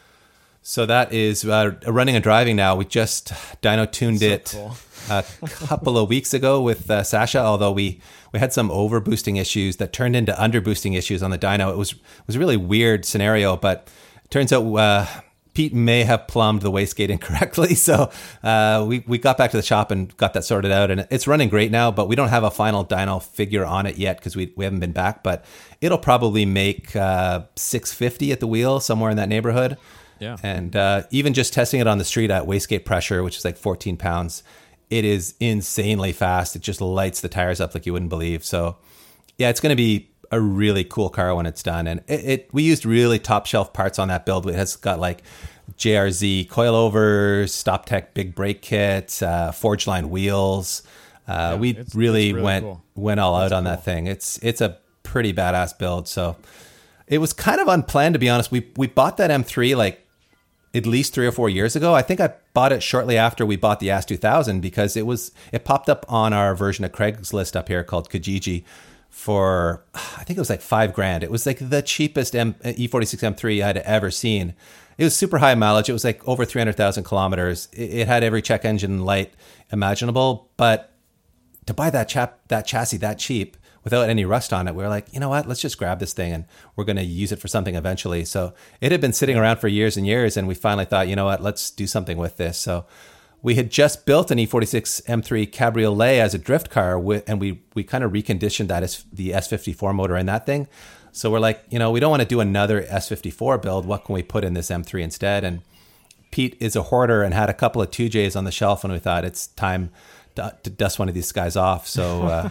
So that is uh, running and driving now. We just dyno tuned So it cool. a couple of weeks ago with uh, Sasha. Although we, we had some over boosting issues that turned into under boosting issues on the dyno. It was it was a really weird scenario, but it turns out uh, Pete may have plumbed the wastegate incorrectly. So uh, we we got back to the shop and got that sorted out, and it's running great now. But we don't have a final dyno figure on it yet because we we haven't been back. But it'll probably make uh, six fifty at the wheel, somewhere in that neighborhood. Yeah. And uh, even just testing it on the street at wastegate pressure, which is like fourteen pounds, it is insanely fast. It just lights the tires up like you wouldn't believe. So yeah, it's going to be a really cool car when it's done. And it, it we used really top shelf parts on that build. It has got like J R Z coilovers, StopTech big brake kit, uh, Forge Line wheels. Uh, Yeah, we it's- really, it's really went cool. went all That's out on cool. that thing. It's it's a pretty badass build. So it was kind of unplanned, to be honest. We we bought that M three like at least three or four years ago. I think I bought it shortly after we bought the A S two thousand because it was it popped up on our version of Craigslist up here called Kijiji for I think it was like five grand. It was like the cheapest M, E forty-six M three I'd ever seen. It was super high mileage. It was like over three hundred thousand kilometers. It, it had every check engine light imaginable, but to buy that chap that chassis that cheap without any rust on it, we were like, you know what, let's just grab this thing and we're going to use it for something eventually. So it had been sitting around for years and years, and we finally thought, you know what, let's do something with this. So we had just built an E forty-six M three Cabriolet as a drift car, with, and we we kind of reconditioned that as the S fifty-four motor in that thing. So we're like, you know, we don't want to do another S fifty-four build. What can we put in this M three instead? And Pete is a hoarder and had a couple of two J's on the shelf, and we thought it's time to, to dust one of these guys off. So uh,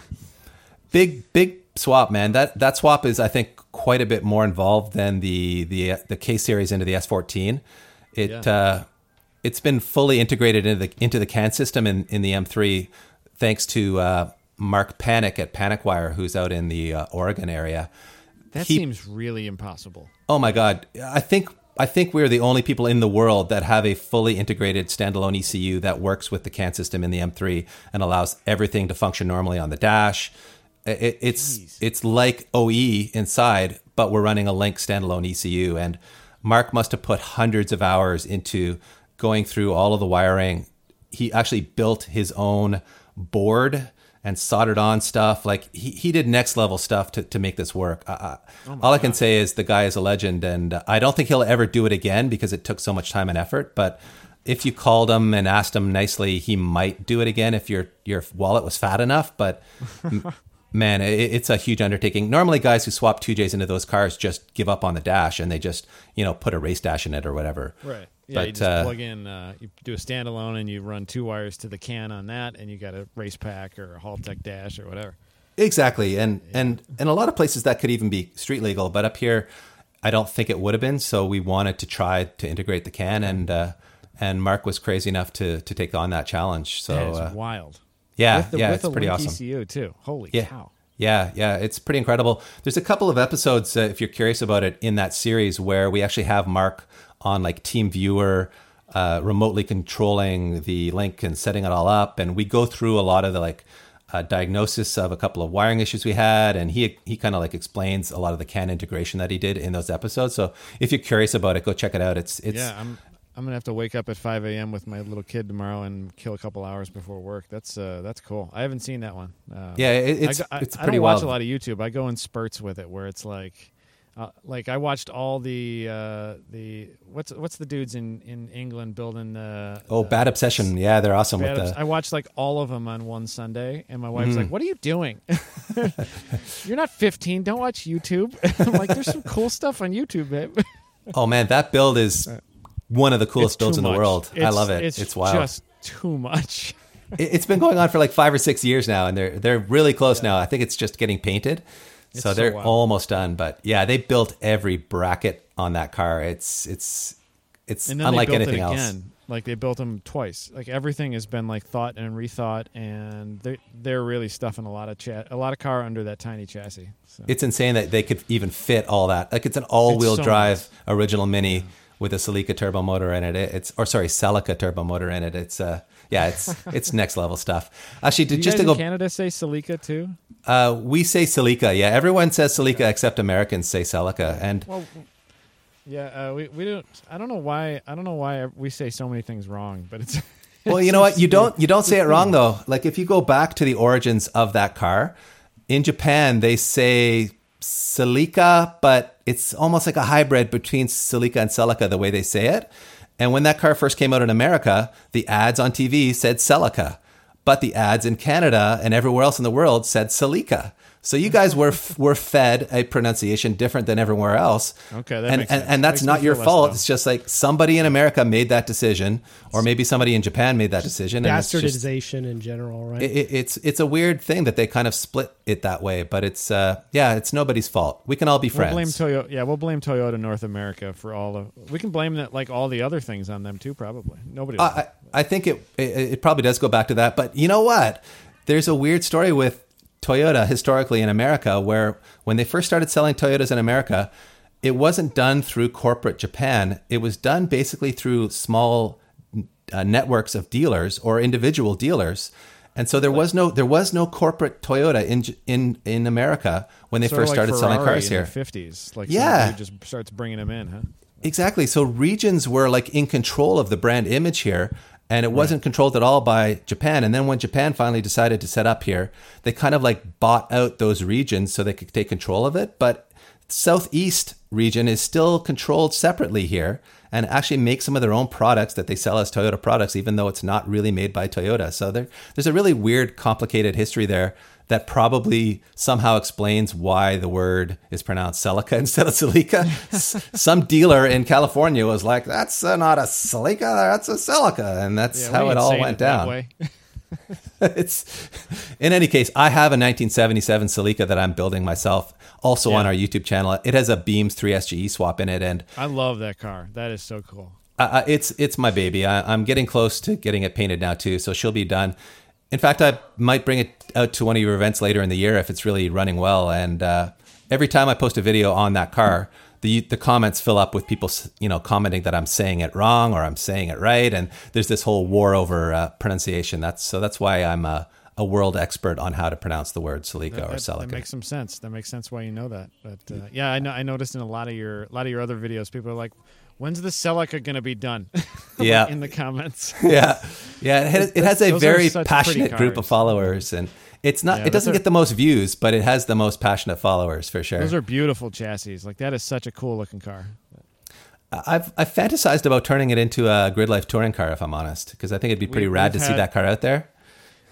big, big swap, man. That that swap is, I think, quite a bit more involved than the the the K series into the S fourteen. It Yeah. uh, it's been fully integrated into the into the C A N system in, in the M three, thanks to uh, Mark Panic at Panic Wire, who's out in the uh, Oregon area. That He- seems really impossible. Oh my God, I think I think we're the only people in the world that have a fully integrated standalone E C U that works with the C A N system in the M three and allows everything to function normally on the dash. It, it's Jeez. it's like O E inside, but we're running a Link standalone E C U. And Mark must have put hundreds of hours into going through all of the wiring. He actually built his own board and soldered on stuff. Like he, he did next level stuff to, to make this work. Uh, all I can say is the guy is a legend, and I don't think he'll ever do it again because it took so much time and effort. But if you called him and asked him nicely, he might do it again if your your wallet was fat enough. But m- man, it, it's a huge undertaking. Normally, guys who swap two Js into those cars just give up on the dash and they just, you know, put a race dash in it or whatever. Right. Yeah, But, you just uh, plug in, uh, you do a standalone and you run two wires to the can on that, and you got a race pack or a Haltech dash or whatever. Exactly. And, yeah. and, and a lot of places that could even be street legal, but up here, I don't think it would have been. So we wanted to try to integrate the can, and, uh, and Mark was crazy enough to, to take on that challenge. So That is uh, wild. yeah, with the, yeah, with it's the pretty Link awesome. E C U too. Holy Yeah. cow. Yeah, yeah, it's pretty incredible. There's a couple of episodes, uh, if you're curious about it, in that series where we actually have Mark on like Team Viewer, uh, remotely controlling the link and setting it all up. And we go through a lot of the like uh, diagnosis of a couple of wiring issues we had. And he he kind of like explains a lot of the C A N integration that he did in those episodes. So if you're curious about it, go check it out. It's it's Yeah, I'm I'm gonna have to wake up at five a.m. with my little kid tomorrow and kill a couple hours before work. That's uh, that's cool. I haven't seen that one. Uh, yeah, it, it's I, go- I, it's I pretty don't wild. watch a lot of YouTube. I go in spurts with it, where it's like, uh, like I watched all the uh, the what's what's the dudes in, in England building the Oh, the, Bad Obsession. Yeah, they're awesome Bad with Obs- the. I watched like all of them on one Sunday, and my wife's like, "What are you doing? You're not fifteen. Don't watch YouTube." I'm like, "There's some cool stuff on YouTube, babe." Oh man, that build is one of the coolest It's builds too in the much. world. I It's- love it. It's, It's, wild. just too much. It- It's been going on for like five or six years now, and they're they're really close now. I think it's just getting painted, It's so so they're wild. almost done. But yeah, they built every bracket on that car. It's it's it's And then unlike they built anything it else. again. Like they built them twice. Like everything has been like thought and rethought, and they they're really stuffing a lot of chat, a lot of car under that tiny chassis. So. It's insane that they could even fit all that. Like it's an all-wheel It's so drive original Mini with a Celica turbo motor in it. It's or sorry, Celica turbo motor in it. It's uh yeah, it's it's next level stuff. Actually, Do to, you just guys to go, in Canada say Celica too? uh, we say Celica. Yeah, everyone says Celica except Americans say Celica. And Well, yeah, uh, we we don't. I don't know why. I don't know why we say so many things wrong, but it's. well, you know what? You don't you don't say it wrong though. Like if you go back to the origins of that car, in Japan they say Celica, but it's almost like a hybrid between Celica and Celica the way they say it. And when that car first came out in America, the ads on T V said Celica, but the ads in Canada and everywhere else in the world said Celica. So you guys were were fed a pronunciation different than everywhere else. Okay, that and, makes and, sense. and that's Makes me not your feel less fault. dumb. It's just like somebody in America made that decision, or maybe somebody in Japan made that decision. And it's just, Bastardization in general, right? it, it- it's it's a weird thing that they kind of split it that way. But it's uh, yeah, it's nobody's fault. We can all be We'll friends. blame Toyota. Yeah, we'll blame Toyota North America for all of. We can blame that like all the other things on them too. Probably nobody. I, I I think it, it it probably does go back to that. But you know what? There's a weird story with Toyota historically in America, where when they first started selling Toyotas in America, it wasn't done through corporate Japan. It was done basically through small uh, networks of dealers or individual dealers. And so there was no there was no corporate Toyota in in in America when they Sort of first like started selling Ferrari cars in here. the fifties. Like Yeah. somebody just starts bringing them in, huh? Exactly. So regions were like in control of the brand image here, and it wasn't controlled at all by Japan. And then when Japan finally decided to set up here, they kind of like bought out those regions so they could take control of it. But Southeast region is still controlled separately here and actually make some of their own products that they sell as Toyota products, even though it's not really made by Toyota. So there, there's a really weird, complicated history there that probably somehow explains why the word is pronounced Celica instead of Celica. S- Some dealer in California was like, that's uh, not a Celica, that's a Celica. And that's Yeah, how we it ain't all saying went that down. way. It's in any case, I have a nineteen seventy-seven Celica that I'm building myself, also Yeah. on our YouTube channel. It has a Beams three S G E swap in it, and I love that car. That is so cool. uh, it's it's my baby. I, I'm getting close to getting it painted now too, so she'll be done. In fact, I might bring it out to one of your events later in the year if it's really running well. And uh, every time I post a video on that car, the the comments fill up with people, you know, commenting that I'm saying it wrong or I'm saying it right, and there's this whole war over uh, pronunciation. That's so that's why I'm a, a world expert on how to pronounce the word Celica That, or that, Celica. that makes some sense. That makes sense why you know that. But uh, yeah, I know. I noticed in a lot of your a lot of your other videos, people are like, "When's the Celica going to be done?" Yeah. in the comments. yeah, yeah. It has, it has a Those are very such passionate pretty group of cars. followers, and it's not. Yeah, it doesn't those are- get the most views, but it has the most passionate followers for sure. Those are beautiful chassis. Like that is such a cool looking car. I've I've fantasized about turning it into a Grid Life touring car, if I'm honest, because I think it'd be pretty We- rad to we've see had- that car out there.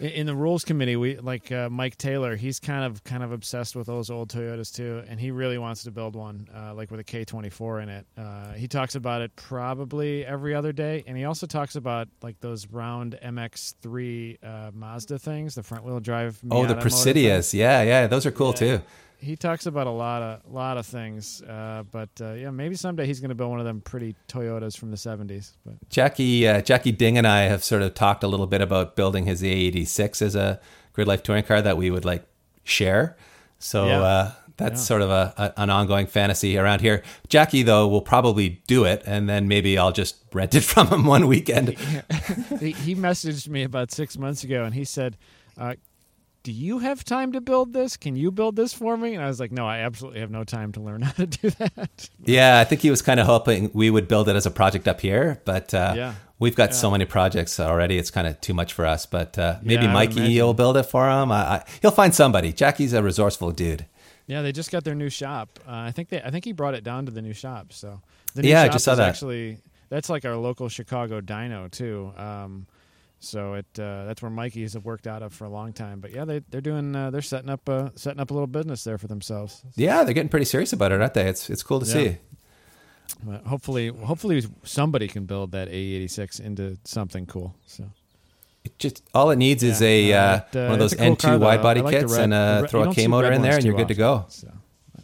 In the rules committee, we like uh, Mike Taylor. He's kind of kind of obsessed with those old Toyotas too, and he really wants to build one, uh, like with a K twenty-four in it. Uh, he talks about it probably every other day, and he also talks about like those round M X three uh, Mazda things, the front wheel drive. Oh, the Miata Presidias, yeah, yeah, those are cool Yeah. too. He talks about a lot of lot of things, uh, but uh, yeah, maybe someday he's going to build one of them pretty Toyotas from the seventies. But Jackie uh, Jackie Ding and I have sort of talked a little bit about building his A eighty-six as a Grid Life touring car that we would like share. So Yeah. uh, that's Yeah. sort of a, a an ongoing fantasy around here. Jackie though will probably do it, and then maybe I'll just rent it from him one weekend. he, he messaged me about six months ago, and he said, uh, do you have time to build this? Can you build this for me? And I was like, no, I absolutely have no time to learn how to do that. Yeah, I think he was kind of hoping we would build it as a project up here, but uh, Yeah. we've got Yeah. so many projects already. It's kind of too much for us. But uh, maybe Yeah, I would Mikey imagine. will build it for him. I, I, he'll find somebody. Jackie's a resourceful dude. Yeah, they just got their new shop. Uh, I think they, I think he brought it down to the new shop. So the new Yeah, I shop just saw is that. Actually, that's like our local Chicago dyno too. Um, so it uh, that's where Mikey's have worked out of for a long time. But yeah, they they're doing uh, they're setting up uh, setting up a little business there for themselves. Yeah, they're getting pretty serious about it, aren't they? It's it's cool to Yeah. see. But hopefully, hopefully somebody can build that A eighty-six into something cool. So. It just all it needs is Yeah, a uh, uh, it, uh, one of those it's a cool N two car, though. wide body I like the kits red- and the uh, red- throw you a don't K see motor red in there, ones and you're too good to go. often, so.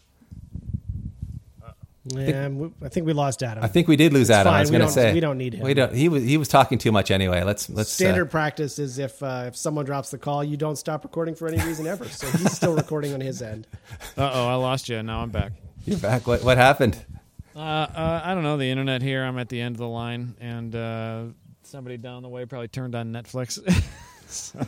Yeah, we- I think we lost Adam. I think we did lose It's Adam. fine. I was We going to don't- say we don't need him. We don't. He was he was talking too much anyway. Let's let's uh, Standard practice is if uh, if someone drops the call, you don't stop recording for any reason ever. So he's still recording on his end. Uh oh, I lost you. Now I'm back. You're back. What what happened? Uh, uh, I don't know. The internet here. I'm at the end of the line, and uh, somebody down the way probably turned on Netflix. So,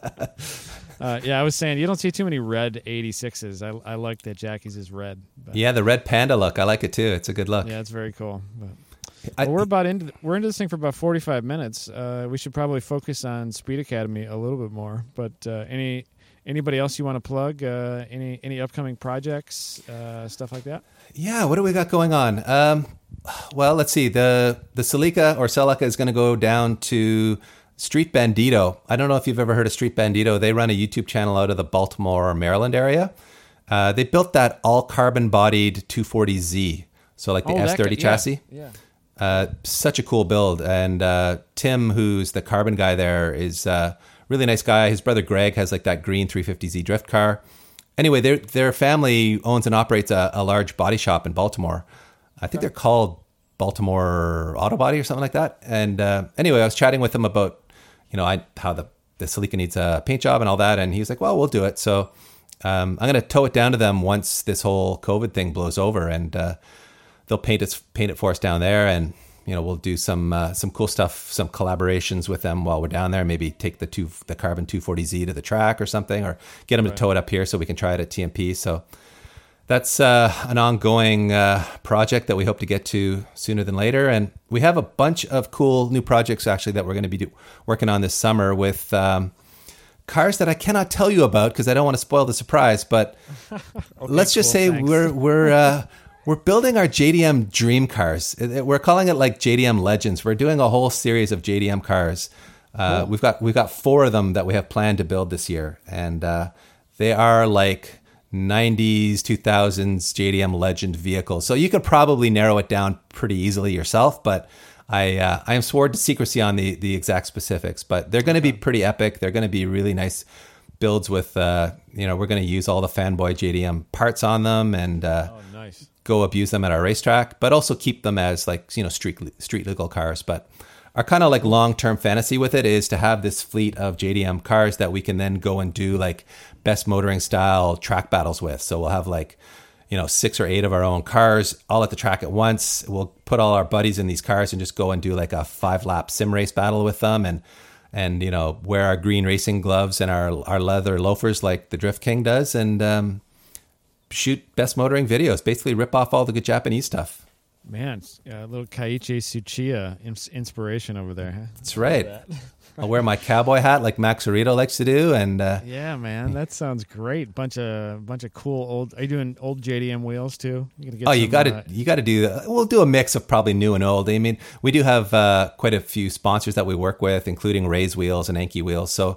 uh, yeah, I was saying you don't see too many red eighty-sixes. I, I like that Jackie's is red. But, Yeah, the red panda look. I like it too. It's a good look. yeah, it's very cool. But, I- well, we're about into we're into this thing for about forty-five minutes. Uh, we should probably focus on Speed Academy a little bit more. But uh, any anybody else you want to plug? Uh, any any upcoming projects, uh, stuff like that? Yeah, what do we got going on? Um, well, let's see. The the Celica or Celica is going to go down to Street Bandito. I don't know if you've ever heard of Street Bandito. They run a YouTube channel out of the Baltimore, Maryland area. Uh, they built that all carbon bodied two forty Z. So like the Oh, that S thirty guy- yeah, chassis. Yeah. Uh, such a cool build. And uh, Tim, who's the carbon guy there, is a really nice guy. His brother Greg has like that green three fifty Z drift car. Anyway, their their family owns and operates a, a large body shop in Baltimore. I think they're called Baltimore Auto Body or something like that. And uh, anyway, I was chatting with him about, you know, I, how the, the Celica needs a paint job and all that. And he was like, well, we'll do it. So um, I'm going to tow it down to them once this whole COVID thing blows over, and uh, they'll paint it, paint it for us down there. And, you know, we'll do some uh, some cool stuff, some collaborations with them while we're down there. Maybe take the two the Carbon two forty Z to the track or something, or get them to tow it up here so we can try it at T M P. So that's uh, an ongoing uh, project that we hope to get to sooner than later. And we have a bunch of cool new projects actually that we're going to be do- working on this summer with um, cars that I cannot tell you about because I don't want to spoil the surprise. But let's just cool, say thanks. we're we're uh, we're building our J D M dream cars. It- it- We're calling it like J D M Legends. We're doing a whole series of J D M cars. Uh, We've got we've got four of them that we have planned to build this year, and uh, they are like nineties, two thousands J D M legend vehicles. So you could probably narrow it down pretty easily yourself, but I uh, I am sworn to secrecy on the the exact specifics. But they're going to be pretty epic. They're going to be really nice builds with uh, you know, we're going to use all the fanboy J D M parts on them and uh, Oh, nice. go abuse them at our racetrack, but also keep them as like, you know, street street legal cars. But our kind of like long-term fantasy with it is to have this fleet of J D M cars that we can then go and do like best motoring style track battles with. So we'll have like, you know, six or eight of our own cars all at the track at once. We'll put all our buddies in these cars and just go and do like a five lap sim race battle with them, and and you know, wear our green racing gloves and our our leather loafers like the Drift King does, and um, shoot best motoring videos. Basically, rip off all the good Japanese stuff. Man, a uh, little Kaiichi Tsuchiya ins- inspiration over there. Huh? That's right. I'll wear my cowboy hat like Max Cerrito likes to do, and uh, Yeah, man, that sounds great. Bunch of bunch of cool old. Are you doing old J D M wheels too? You gonna get oh, you some, got to uh, you got to do. We'll do a mix of probably new and old. I mean, we do have uh, quite a few sponsors that we work with, including Ray's Wheels and Anki Wheels. So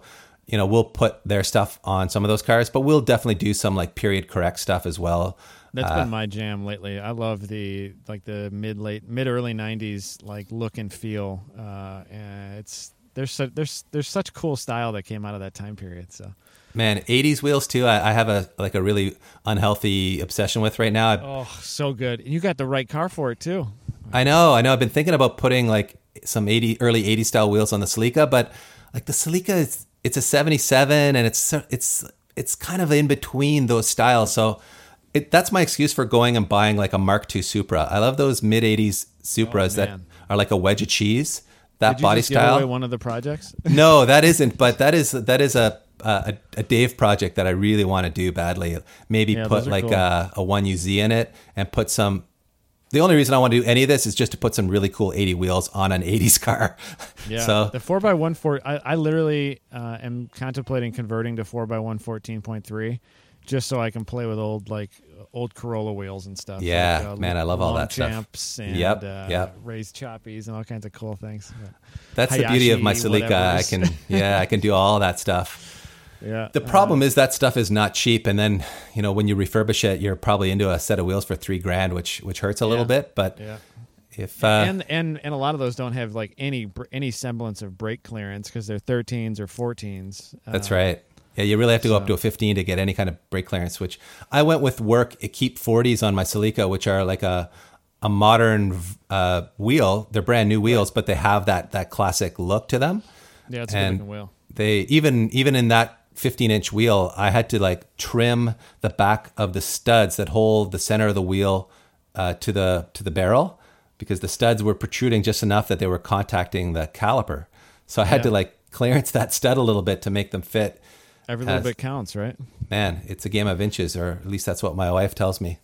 you know, we'll put their stuff on some of those cars, but we'll definitely do some like period correct stuff as well. That's Uh, been my jam lately. I love the like the mid late mid early nineties like look and feel. Uh, and it's there's so, there's there's such cool style that came out of that time period. So Man, eighties wheels too. I, I have a like a really unhealthy obsession with right now. I, oh, so good. And you got the right car for it too. I know, I know. I've been thinking about putting like some eighty early eighties style wheels on the Celica, but like the Celica, is, it's a seventy-seven, and it's it's it's kind of in between those styles. So it, that's my excuse for going and buying like a Mark two Supra. I love those mid eighties Supras Oh, that man. are like a wedge of cheese. That Did you body just give style. away one of the projects? No, that isn't. But that is that is a a, a Dave project that I really want to do badly. Maybe Yeah, put those are like cool. a, a one U Z in it and put some. The only reason I want to do any of this is just to put some really cool eighty wheels on an eighties car. Yeah, So the four by one four. I, I literally uh, am contemplating converting to four by one fourteen point three, just so I can play with old like old Corolla wheels and stuff. Yeah, like, uh, man, I love all long that stuff. champs and Yep, uh, yep. raised choppies and all kinds of cool things. But that's the beauty of my Hayashi, Celica. I whatevers. can yeah, I can do all that stuff. yeah, The problem is that stuff is not cheap, and then you know when you refurbish it, you're probably into a set of wheels for three grand, which which hurts a little Yeah. bit. But yeah. if uh, and and and a lot of those don't have like any br- any semblance of brake clearance because they're thirteens or fourteens. That's Uh, right. Yeah, you really have to go up so- to a fifteen to get any kind of brake clearance, which I went with work Keep forties on my Celica, which are like a a modern uh, wheel. They're brand new wheels, but they have that that classic look to them. Yeah, it's a And good looking wheel. They even even in that fifteen inch wheel, I had to like trim the back of the studs that hold the center of the wheel uh, to the to the barrel because the studs were protruding just enough that they were contacting the caliper. So I had Yeah. to like clearance that stud a little bit to make them fit. Every little as- bit counts, right? Man, it's a game of inches, or at least that's what my wife tells me.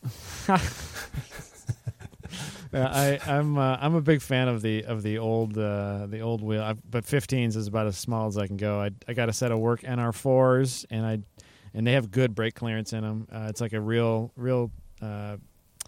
Yeah, I, I'm uh, I'm a big fan of the of the old uh, the old wheel, I, but fifteens is about as small as I can go. I I got a set of work N R fours, and I and they have good brake clearance in them. Uh, it's like a real real uh,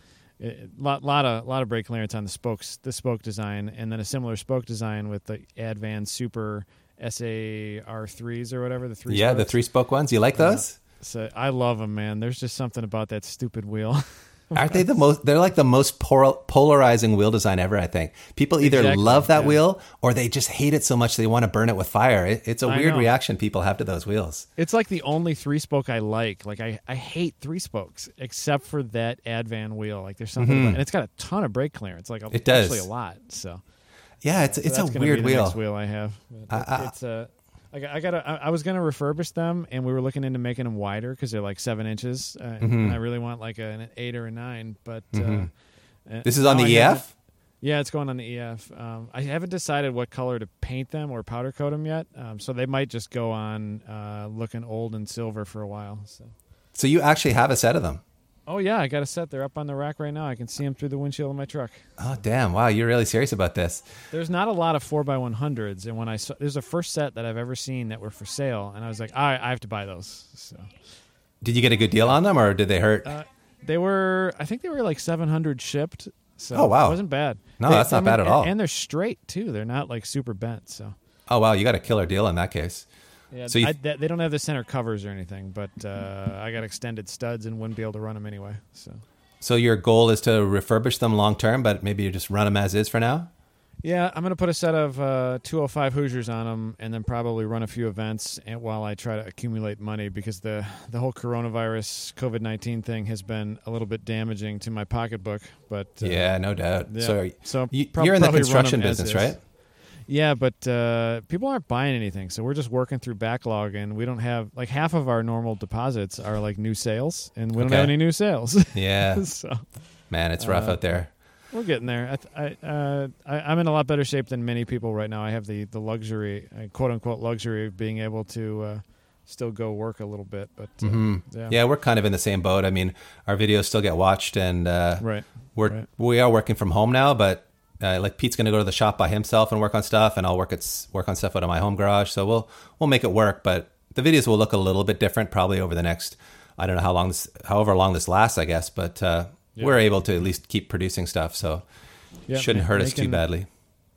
it, lot lot of lot of brake clearance on the spokes the spoke design, and then a similar spoke design with the Advan Super S A R threes or whatever the three. Yeah, the spokes. three spoke ones. You like those? So I love them, man. There's just something about that stupid wheel. Aren't they the most? They're like the most pol- polarizing wheel design ever. I think people either Exactly, love that yeah. wheel or they just hate it so much they want to burn it with fire. It, it's a I weird know. reaction people have to those wheels. It's like the only three spoke I like. Like I, I hate three spokes except for that Advan wheel. Like there's something, about, and it's got a ton of brake clearance. Like a, Mm-hmm. It does. actually a lot. So Yeah, it's so it's a that's gonna weird be the wheel. Next wheel I have. But I- I- it's a. I got. I, got I I was gonna refurbish them, and we were looking into making them wider because they're like seven inches, uh, Mm-hmm. and I really want like a, an eight or a nine. But uh, This is on now the I E haven't- F. Yeah, it's going on the E F. Um, I haven't decided what color to paint them or powder coat them yet, um, so they might just go on uh, looking old and silver for a while. So. So you actually have a set of them. Oh yeah, I got a set. They're up on the rack right now. I can see them through the windshield of my truck. Oh damn! Wow, you're really serious about this. There's not a lot of four by one hundreds, and when I saw, there's a first set that I've ever seen that were for sale, and I was like, I, I have to buy those. So Did you get a good deal on them, or did they hurt? uh, they were, I think they were like seven hundred shipped. So Oh, wow. it wasn't bad. No, They- that's not I mean, bad at all. And, and they're straight too. They're not like super bent. So Oh wow, you got a killer deal in that case. yeah, So you- I, they they don't have the center covers or anything, but uh, I got extended studs and wouldn't be able to run them anyway. So. So your goal is to refurbish them long term, but maybe you just run them as is for now. Yeah, I'm going to put a set of uh, two oh five Hoosiers on them and then probably run a few events and while I try to accumulate money because the, the whole coronavirus COVID nineteen thing has been a little bit damaging to my pocketbook. But uh, Yeah, no doubt. yeah. So, So you, prob- you're in the probably run construction them as business, is. right? Yeah, but uh, people aren't buying anything, so we're just working through backlog, and we don't have like half of our normal deposits are like new sales, and we don't Okay. have any new sales. Yeah, So man, it's rough Uh, out there. we're getting there. I, th- I, uh, I, I'm in a lot better shape than many people right now. I have the the luxury, uh, quote unquote luxury, of being able to uh, still go work a little bit. But uh, Mhm. yeah, Yeah, we're kind of in the same boat. I mean, our videos still get watched, and uh, right. we're right. we are working from home now. But uh, like Pete's going to go to the shop by himself and work on stuff, and I'll work at s- work on stuff out of my home garage. So we'll we'll make it work. But the videos will look a little bit different probably over the next. I don't know how long this, however long this lasts, I guess. But uh, Yeah. we're able to at least keep producing stuff, so Yeah, it shouldn't ma- hurt us too making- badly.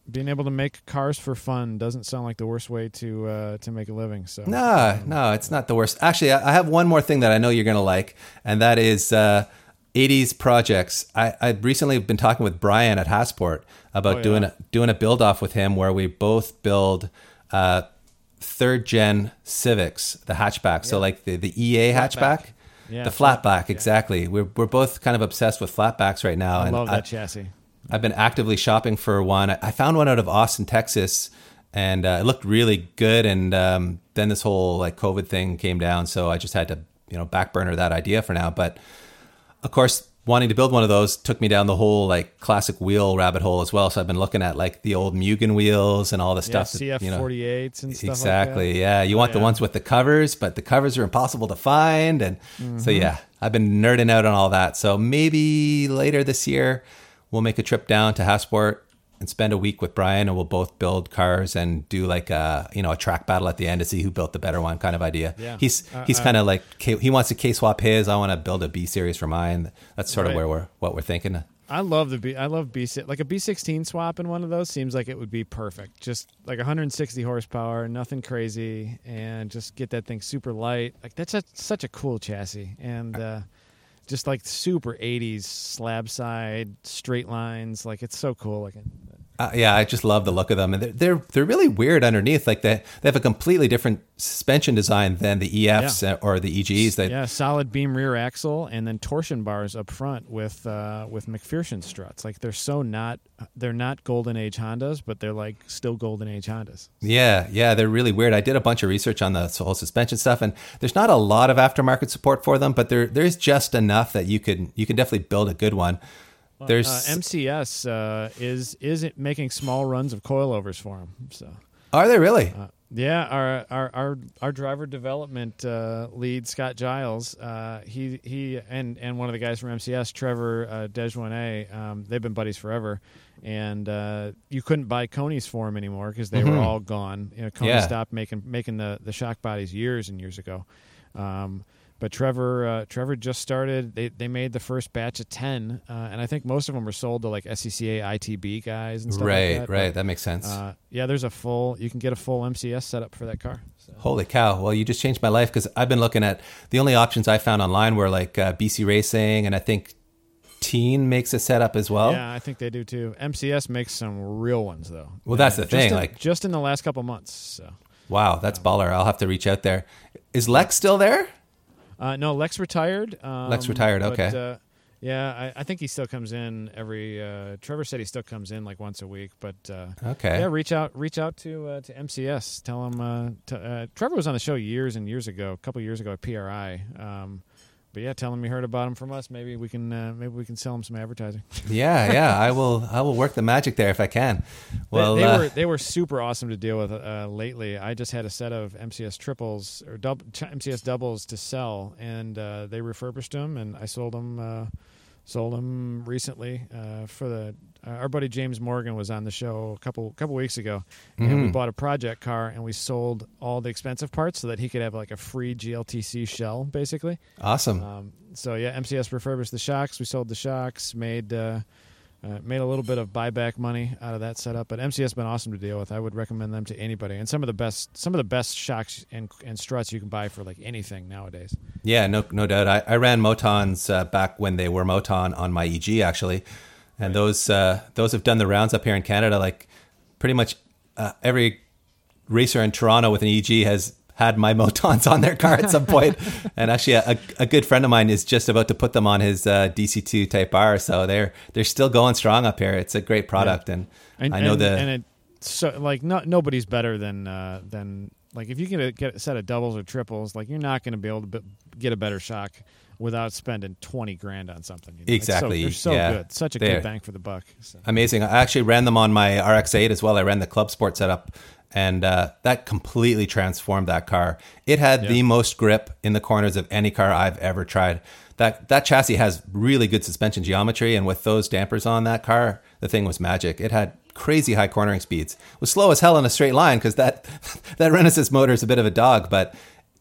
being able to make cars for fun doesn't sound like the worst way to uh, to make a living. So No, no, it's not the worst. Actually, I I have one more thing that I know you're going to like, and that is uh, eighties projects. I I recently been talking with Brian at Hasport about Oh, yeah. doing a, doing a build off with him where we both build uh, third gen Civics, the hatchback. So like the the E A hatchback. Yeah, the flat- flatback, exactly. We're we're both kind of obsessed with flatbacks right now. I and love that I, chassis. I've been actively shopping for one. I I found one out of Austin, Texas, and uh, it looked really good. And um, then this whole like COVID thing came down, so I just had to you know back burner that idea for now. But of course, wanting to build one of those took me down the whole like classic wheel rabbit hole as well. So I've been looking at like the old Mugen wheels and all the Yeah, stuff. that, C F you know, forty-eights and stuff exactly. like that. Yeah, you want the yeah. ones with the covers, but the covers are impossible to find, and Mm-hmm. so yeah, I've been nerding out on all that. So maybe later this year, we'll make a trip down to Hasport and spend a week with Brian, and we'll both build cars and do like a you know a track battle at the end to see who built the better one, kind of idea. Yeah. He's Uh, he's uh, kind of like K- he wants to K swap his. I want to build a B series for mine. That's sort of Right. where we're what we're thinking. I love the B. I love B. Like a B sixteen swap in one of those seems like it would be perfect. Just like one hundred sixty horsepower, nothing crazy, and just get that thing super light. Like that's a, such a cool chassis, and uh, just like super eighties slab side straight lines. Like it's so cool looking. Uh, yeah, I just love the look of them, and they're they're, they're really weird underneath. Like they they have a completely different suspension design than the E Fs Yeah. or the E Gs. They, Yeah, solid beam rear axle, and then torsion bars up front with uh, with McPherson struts. Like they're so not they're not golden age Hondas, but they're like still golden age Hondas. Yeah, yeah, they're really weird. I did a bunch of research on the whole suspension stuff, and there's not a lot of aftermarket support for them, but there there's just enough that you could you can definitely build a good one. There's Uh, M C S uh, is is it making small runs of coilovers for them. So are they really? uh, yeah, our our our, our driver development uh, lead Scott Giles, uh, he he and and one of the guys from M C S, Trevor uh, Dejoine, um, they've been buddies forever. And uh, you couldn't buy Coney's for them anymore because they Mhm. were all gone. You know, Coney Yeah. stopped making making the, the shock bodies years and years ago. Um, but Trevor uh, Trevor just started. They they made the first batch of ten, uh, and I think most of them were sold to like S C C A I T B guys and stuff Right, like that. right. But, That makes sense. uh, yeah, there's a full. You can get a full M C S setup for that car. So. Holy cow. Well, you just changed my life because I've been looking at the only options I found online were like uh, B C Racing, and I think Teen makes a setup as well. Yeah, I think they do too. M C S makes some real ones though. Well, that's Uh, the thing, just in- like- just in the last couple months. So. Wow, that's baller. I'll have to reach out there. Is Lex still there? Uh, no, Lex retired. Um, Lex retired, but, okay. Uh, yeah, I, I think he still comes in every. Uh, Trevor said he still comes in like once a week, but uh, Okay. yeah, reach out, reach out to uh, to M C S. Tell him. Uh, to, uh, Trevor was on the show years and years ago, a couple years ago at P R I. Um, but yeah, tell him you heard about him from us. Maybe we can uh, maybe we can sell him some advertising. Yeah, yeah. I will. I will work the magic there if I can. Well, they, they uh, were they were super awesome to deal with uh, lately. I just had a set of M C S triples or dub, M C S doubles to sell, and uh, they refurbished them, and I sold them. Uh, sold them recently uh, for the. Uh, our buddy James Morgan was on the show a couple couple weeks ago, and we Mhm. bought a project car, and we sold all the expensive parts so that he could have like a free G L T C shell, basically. awesome. Um, so yeah, M C S refurbished the shocks. We sold the shocks, made uh, uh, made a little bit of buyback money out of that setup. But M C S has been awesome to deal with. I would recommend them to anybody. And some of the best some of the best shocks and, and struts you can buy for like anything nowadays. Yeah, no, no doubt. I, I ran Motons uh, back when they were Moton on my E G actually, and those uh, those have done the rounds up here in Canada. Like pretty much uh, every racer in Toronto with an E G has had my Motons on their car at some point. And actually, a, a good friend of mine is just about to put them on his uh, D C two Type R. So they're they're still going strong up here. It's a great product, and, And I know and, the and it so like no, nobody's better than uh, than like if you can get a set of doubles or triples, like you're not going to be able to be, get a better shock without spending twenty grand on something. You know? Exactly, It's so, they're so yeah. good, such a They're- good bang for the buck. So. amazing. I actually ran them on my R X eight as well. I ran the Club Sport setup, and uh, that completely transformed that car. It had Yeah. the most grip in the corners of any car I've ever tried. That that chassis has really good suspension geometry, and with those dampers on that car, the thing was magic. It had crazy high cornering speeds. It was slow as hell in a straight line because that that Renesis motor is a bit of a dog, but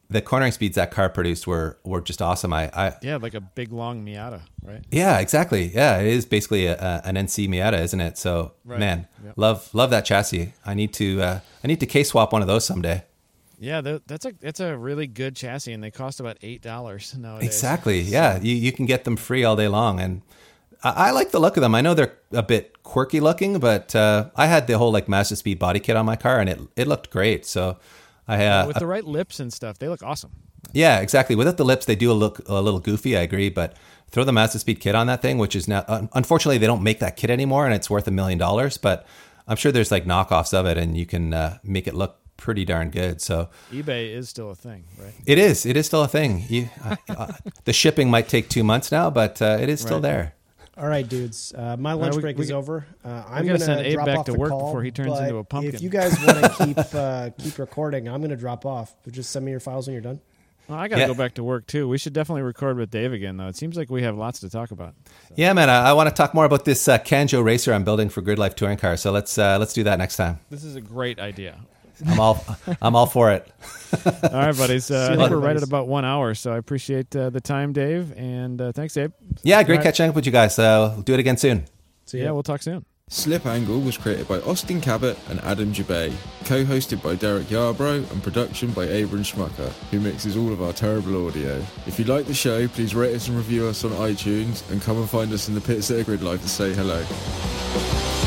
the cornering speeds that car produced were were just awesome. I, I Yeah, like a big long Miata, right? yeah, exactly. Yeah, it is basically a, a, an N C Miata, isn't it? So Right. man, Yep. love love that chassis. I need to uh, I need to case swap one of those someday. Yeah, tha- that's a that's a really good chassis, and they cost about eight dollars nowadays. Exactly. Yeah, you you can get them free all day long, and I, I like the look of them. I know they're a bit quirky looking, but uh, I had the whole like Mazda Speed body kit on my car, and it it looked great. So I uh, With the right lips and stuff, they look awesome. yeah, exactly. Without the lips, they do look a little goofy. I agree, but throw the Mazda Speed kit on that thing, which is now uh, unfortunately they don't make that kit anymore, and it's worth a million dollars. But I'm sure there's like knockoffs of it, and you can uh, make it look pretty darn good. So eBay is still a thing, right? it is. It is still a thing. You, uh, uh, the shipping might take two months now, but uh, it is still Right. there. All right, dudes. Uh, my lunch we- break we is g- over. Uh, I'm gotta going send to Abe drop back off to the work call, before he turns but into a pumpkin. If you guys want to keep uh, keep recording, I'm going to drop off. But just send me your files when you're done. Well, I got to Yeah. go back to work too. We should definitely record with Dave again, though. It seems like we have lots to talk about. Yeah, man. I, I want to talk more about this uh, Canjo racer I'm building for Grid Life Touring Car. So let's uh, let's do that next time. This is a great idea. I'm all I'm all for it. All right, buddies. Uh, I See you think later, we're right buddies. at about one hour, so I appreciate uh, the time, Dave, and uh, thanks, Abe. Yeah, great All right. catching up with you guys. Uh, we'll do it again soon. See Yeah, ya. we'll talk soon. Slip Angle was created by Austin Cabot and Adam Jabay, co-hosted by Derek Yarbrough and production by Abram Schmucker, who mixes all of our terrible audio. If you like the show, please rate us and review us on iTunes and come and find us in the pits at Grid Life to say hello.